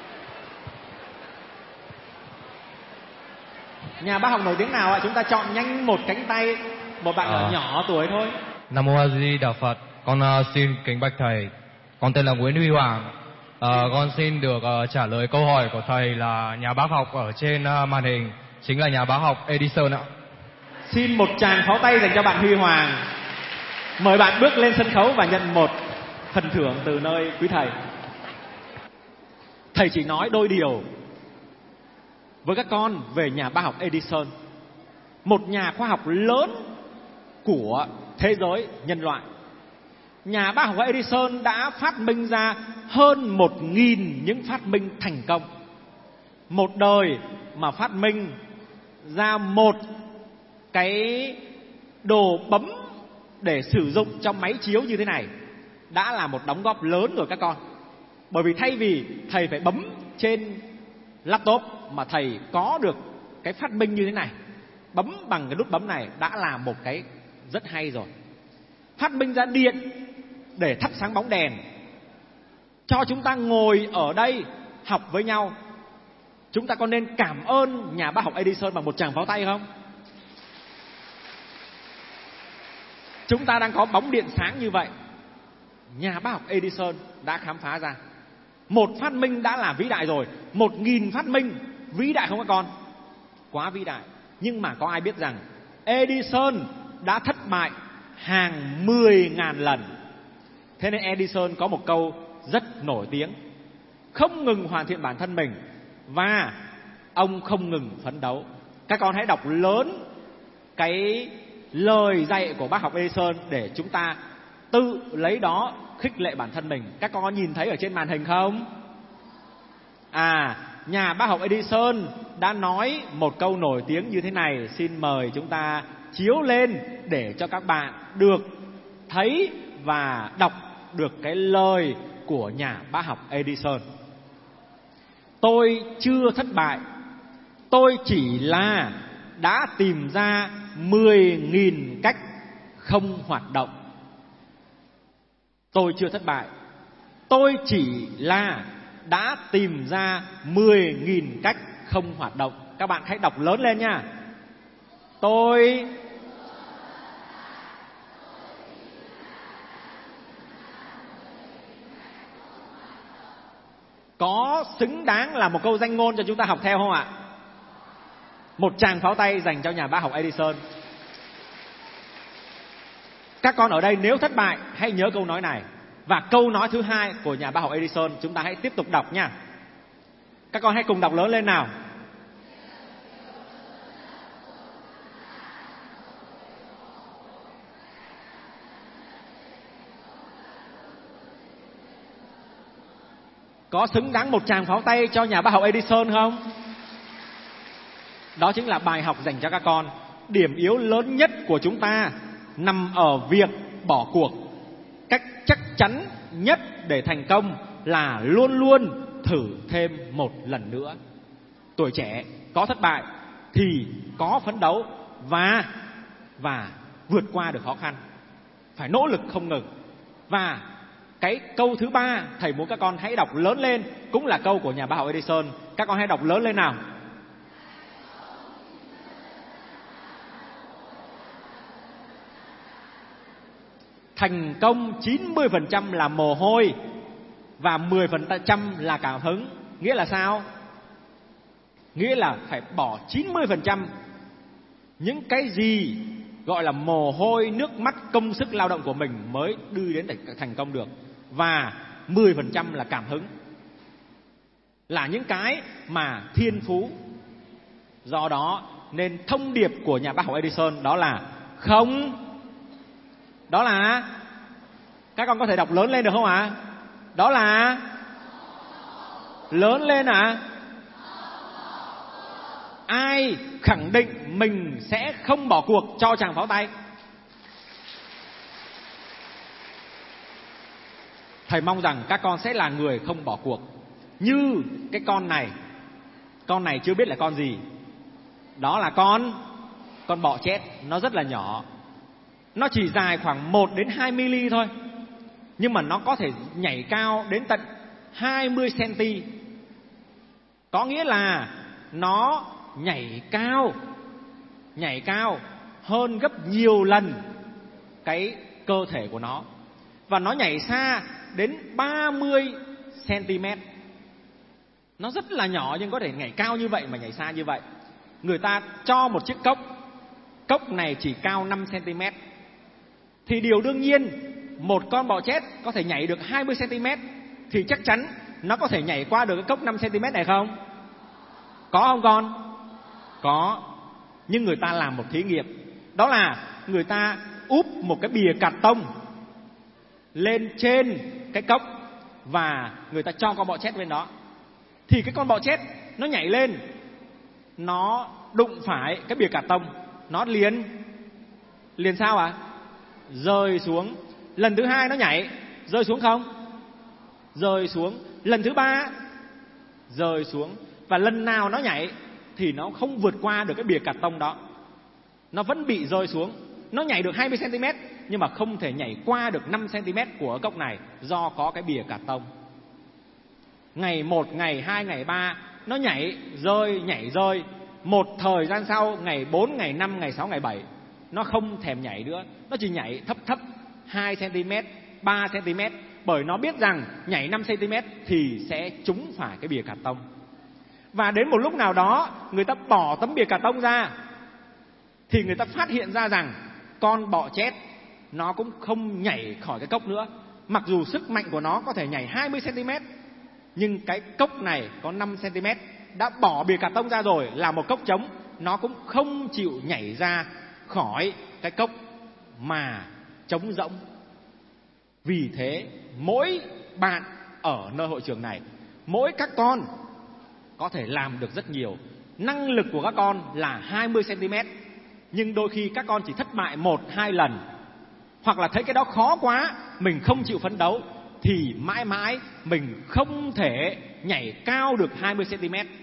Nhà bác học nổi tiếng nào ạ? Chúng ta chọn nhanh một cánh tay, một bạn nhỏ tuổi thôi. Nam mô A Di Đà Phật. Con xin kính bạch thầy. Con tên là Nguyễn Huy Hoàng. Con xin được trả lời câu hỏi của thầy là nhà bác học ở trên màn hình chính là nhà bác học Edison ạ. Xin một tràng pháo tay dành cho bạn Huy Hoàng. Mời bạn bước lên sân khấu và nhận một phần thưởng từ nơi quý thầy. Thầy chỉ nói đôi điều với các con về nhà bác học Edison, một nhà khoa học lớn của thế giới nhân loại. Nhà bác học Edison đã phát minh ra hơn 1.000 những phát minh thành công. Một đời mà phát minh ra một cái đồ bấm để sử dụng trong máy chiếu như thế này đã là một đóng góp lớn rồi các con. Bởi vì thay vì thầy phải bấm trên laptop mà thầy có được cái phát minh như thế này, bấm bằng cái nút bấm này đã là một cái rất hay rồi. Phát minh ra điện để thắp sáng bóng đèn, cho chúng ta ngồi ở đây học với nhau. Chúng ta có nên cảm ơn nhà bác học Edison bằng một tràng pháo tay không? Chúng ta đang có bóng điện sáng như vậy, nhà bác học Edison đã khám phá ra. Một phát minh đã là vĩ đại rồi. 1.000 phát minh vĩ đại không các con? Quá vĩ đại. Nhưng mà có ai biết rằng Edison đã thất bại hàng 10.000 lần. Thế nên Edison có một câu rất nổi tiếng: không ngừng hoàn thiện bản thân mình và ông không ngừng phấn đấu. Các con hãy đọc lớn cái lời dạy của bác học Edison để chúng ta tự lấy đó khích lệ bản thân mình. Các con có nhìn thấy ở trên màn hình không? Nhà bác học Edison đã nói một câu nổi tiếng như thế này. Xin mời chúng ta chiếu lên để cho các bạn được thấy và đọc được cái lời của nhà bác học Edison. Tôi chưa thất bại Tôi chỉ là đã tìm ra 10.000 cách không hoạt động. Tôi chưa thất bại. Tôi chỉ là đã tìm ra 10.000 cách không hoạt động. Các bạn hãy đọc lớn lên nha. Tôi có xứng đáng là một câu danh ngôn cho chúng ta học theo không ạ? Một tràng pháo tay dành cho nhà bác học Edison. Các con ở đây nếu thất bại hãy nhớ câu nói này. Và câu nói thứ hai của nhà bác học Edison chúng ta hãy tiếp tục đọc nha. Các con hãy cùng đọc lớn lên nào. Có xứng đáng một tràng pháo tay cho nhà bác học Edison không? Đó chính là bài học dành cho các con. Điểm yếu lớn nhất của chúng ta nằm ở việc bỏ cuộc. Cách chắc chắn nhất để thành công là luôn luôn thử thêm một lần nữa. Tuổi trẻ có thất bại thì có phấn đấu và vượt qua được khó khăn. Phải nỗ lực không ngừng. Và cái câu thứ ba thầy muốn các con hãy đọc lớn lên, cũng là câu của nhà bác học Edison. Các con hãy đọc lớn lên nào. Thành công 90% là mồ hôi và 10% là cảm hứng. Nghĩa là sao? Nghĩa là phải bỏ 90% những cái gì gọi là mồ hôi, nước mắt, công sức lao động của mình mới đưa đến thành công được. Và 10% là cảm hứng, là những cái mà thiên phú. Do đó nên thông điệp của nhà bác học Edison đó là không. Đó là, các con có thể đọc lớn lên được không ạ? Đó là lớn lên ạ. Ai khẳng định mình sẽ không bỏ cuộc cho chàng pháo tay? Thầy mong rằng các con sẽ là người không bỏ cuộc. Như cái con này. Con này chưa biết là con gì. Đó là con bọ chét. Nó rất là nhỏ. Nó chỉ dài khoảng 1 đến 2 mm thôi. Nhưng mà nó có thể nhảy cao đến tận 20 cm. Có nghĩa là nó nhảy cao hơn gấp nhiều lần cái cơ thể của nó. Và nó nhảy xa đến 30 cm. Nó rất là nhỏ nhưng có thể nhảy cao như vậy mà nhảy xa như vậy. Người ta cho một chiếc cốc này chỉ cao 5 cm. Thì điều đương nhiên một con bọ chét có thể nhảy được 20 cm thì chắc chắn nó có thể nhảy qua được cái cốc 5 cm này không? Có không con? Có. Nhưng người ta làm một thí nghiệm. Đó là người ta úp một cái bìa cạc tông lên trên cái cốc và người ta cho con bọ chét bên đó. Thì cái con bọ chét nó nhảy lên, nó đụng phải cái bìa cạc tông, nó liền sao ạ? Rơi xuống. Lần thứ hai nó nhảy, rơi xuống không? Rơi xuống. Lần thứ ba rơi xuống. Và lần nào nó nhảy thì nó không vượt qua được cái bìa cạc tông đó. Nó vẫn bị rơi xuống. Nó nhảy được 20 cm nhưng mà không thể nhảy qua được 5 cm của cốc này do có cái bìa cạc tông. Ngày 1, ngày 2, ngày 3 nó nhảy rơi. Một thời gian sau, ngày 4, ngày 5, ngày 6, ngày 7 nó không thèm nhảy nữa. Nó chỉ nhảy thấp 2 cm, 3 cm. Bởi nó biết rằng nhảy 5 cm thì sẽ trúng phải cái bìa cạc tông. Và đến một lúc nào đó người ta bỏ tấm bìa cạc tông ra thì người ta phát hiện ra rằng con bọ chét nó cũng không nhảy khỏi cái cốc nữa. Mặc dù sức mạnh của nó có thể nhảy 20 cm nhưng cái cốc này có 5 cm, đã bỏ bìa cạc tông ra rồi, là một cốc trống, nó cũng không chịu nhảy ra khỏi cái cốc mà trống rỗng. Vì thế mỗi bạn ở nơi hội trường này, mỗi các con có thể làm được rất nhiều. Năng lực của các con là 20 cm nhưng đôi khi các con chỉ thất bại 1-2 lần, hoặc là thấy cái đó khó quá, mình không chịu phấn đấu thì mãi mãi mình không thể nhảy cao được 20 cm.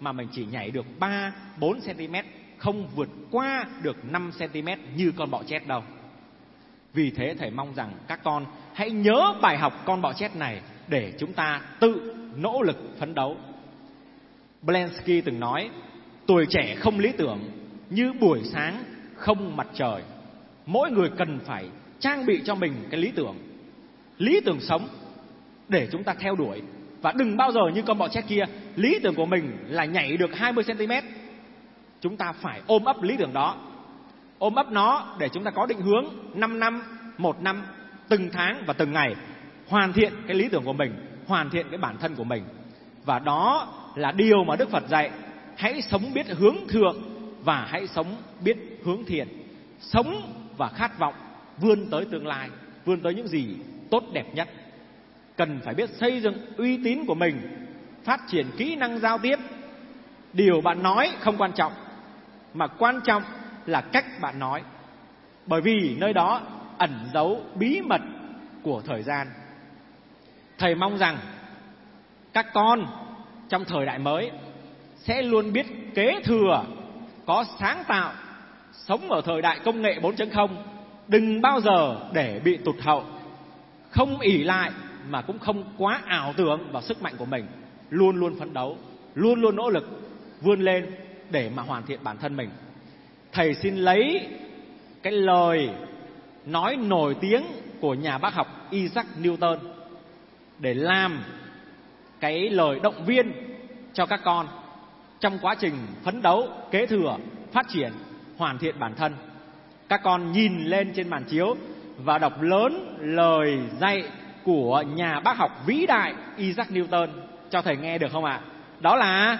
mà mình chỉ nhảy được 3-4 cm, không vượt qua được 5 cm như con bọ chét đâu. Vì thế thầy mong rằng các con hãy nhớ bài học con bọ chét này để chúng ta tự nỗ lực phấn đấu. Blensky từng nói, tuổi trẻ không lý tưởng như buổi sáng không mặt trời. Mỗi người cần phải trang bị cho mình cái lý tưởng sống để chúng ta theo đuổi. Và đừng bao giờ như con bọ chét kia, lý tưởng của mình là nhảy được 20 cm. Chúng ta phải ôm ấp lý tưởng đó, ôm ấp nó để chúng ta có định hướng 5 năm, 1 năm, từng tháng và từng ngày hoàn thiện cái lý tưởng của mình, hoàn thiện cái bản thân của mình. Và đó là điều mà Đức Phật dạy, hãy sống biết hướng thượng và hãy sống biết hướng thiện. Sống và khát vọng vươn tới tương lai, vươn tới những gì tốt đẹp nhất. Cần phải biết xây dựng uy tín của mình, phát triển kỹ năng giao tiếp. Điều bạn nói không quan trọng, mà quan trọng là cách bạn nói. Bởi vì nơi đó ẩn giấu bí mật của thời gian. Thầy mong rằng các con trong thời đại mới sẽ luôn biết kế thừa, có sáng tạo, sống ở thời đại công nghệ 4.0. Đừng bao giờ để bị tụt hậu, không ỷ lại mà cũng không quá ảo tưởng vào sức mạnh của mình. Luôn luôn phấn đấu, luôn luôn nỗ lực vươn lên để mà hoàn thiện bản thân mình. Thầy xin lấy cái lời nói nổi tiếng của nhà bác học Isaac Newton để làm cái lời động viên cho các con trong quá trình phấn đấu, kế thừa, phát triển, hoàn thiện bản thân. Các con nhìn lên trên màn chiếu và đọc lớn lời dạy của nhà bác học vĩ đại Isaac Newton cho thầy nghe được không ạ? Đó là: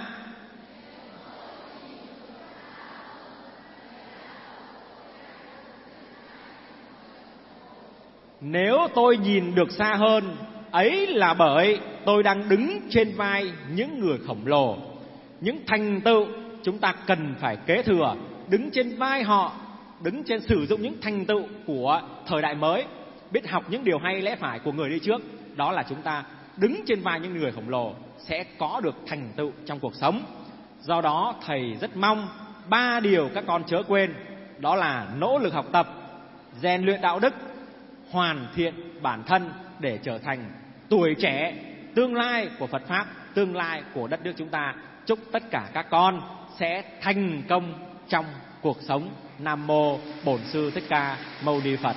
nếu tôi nhìn được xa hơn, ấy là bởi tôi đang đứng trên vai những người khổng lồ. Những thành tựu chúng ta cần phải kế thừa, đứng trên vai họ, đứng trên sử dụng những thành tựu của thời đại mới, biết học những điều hay lẽ phải của người đi trước. Đó là chúng ta đứng trên vai những người khổng lồ sẽ có được thành tựu trong cuộc sống. Do đó thầy rất mong 3 điều các con chớ quên. Đó là nỗ lực học tập, rèn luyện đạo đức, hoàn thiện bản thân để trở thành tuổi trẻ, tương lai của Phật Pháp, tương lai của đất nước chúng ta. Chúc tất cả các con sẽ thành công trong cuộc sống. Nam Mô Bổn Sư Thích Ca Mâu Ni Phật.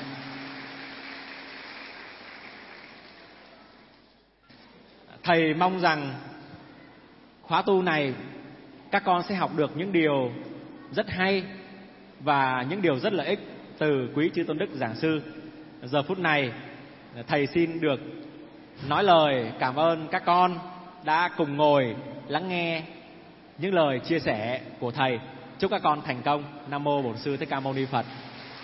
Thầy mong rằng khóa tu này các con sẽ học được những điều rất hay và những điều rất lợi ích từ quý chư tôn đức giảng sư. Giờ phút này thầy xin được nói lời cảm ơn các con đã cùng ngồi lắng nghe những lời chia sẻ của thầy. Chúc các con thành công. Nam Mô Bổn Sư Thích Ca Mâu Ni Phật.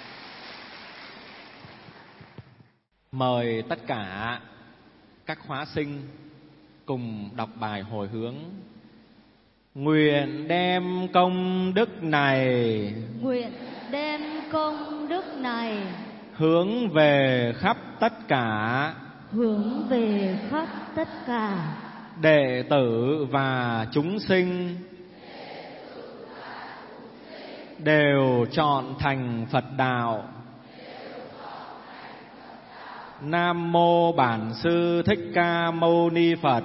Mời tất cả các khóa sinh cùng đọc bài hồi hướng. Nguyện đem công đức này, nguyện đem công đức này hướng về khắp tất cả, hướng về khắp tất cả đệ tử và chúng sinh đều chọn thành Phật đạo. Nam Mô Bản Sư Thích Ca Mâu Ni Phật.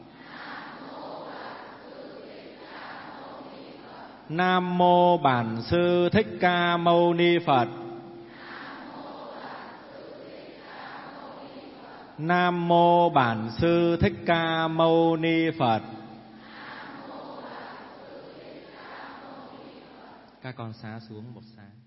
Nam Mô Bản Sư Thích Ca Mâu Ni Phật. Nam Mô Bản Sư Thích Ca Mâu Ni Phật. Các con xá xuống một xá.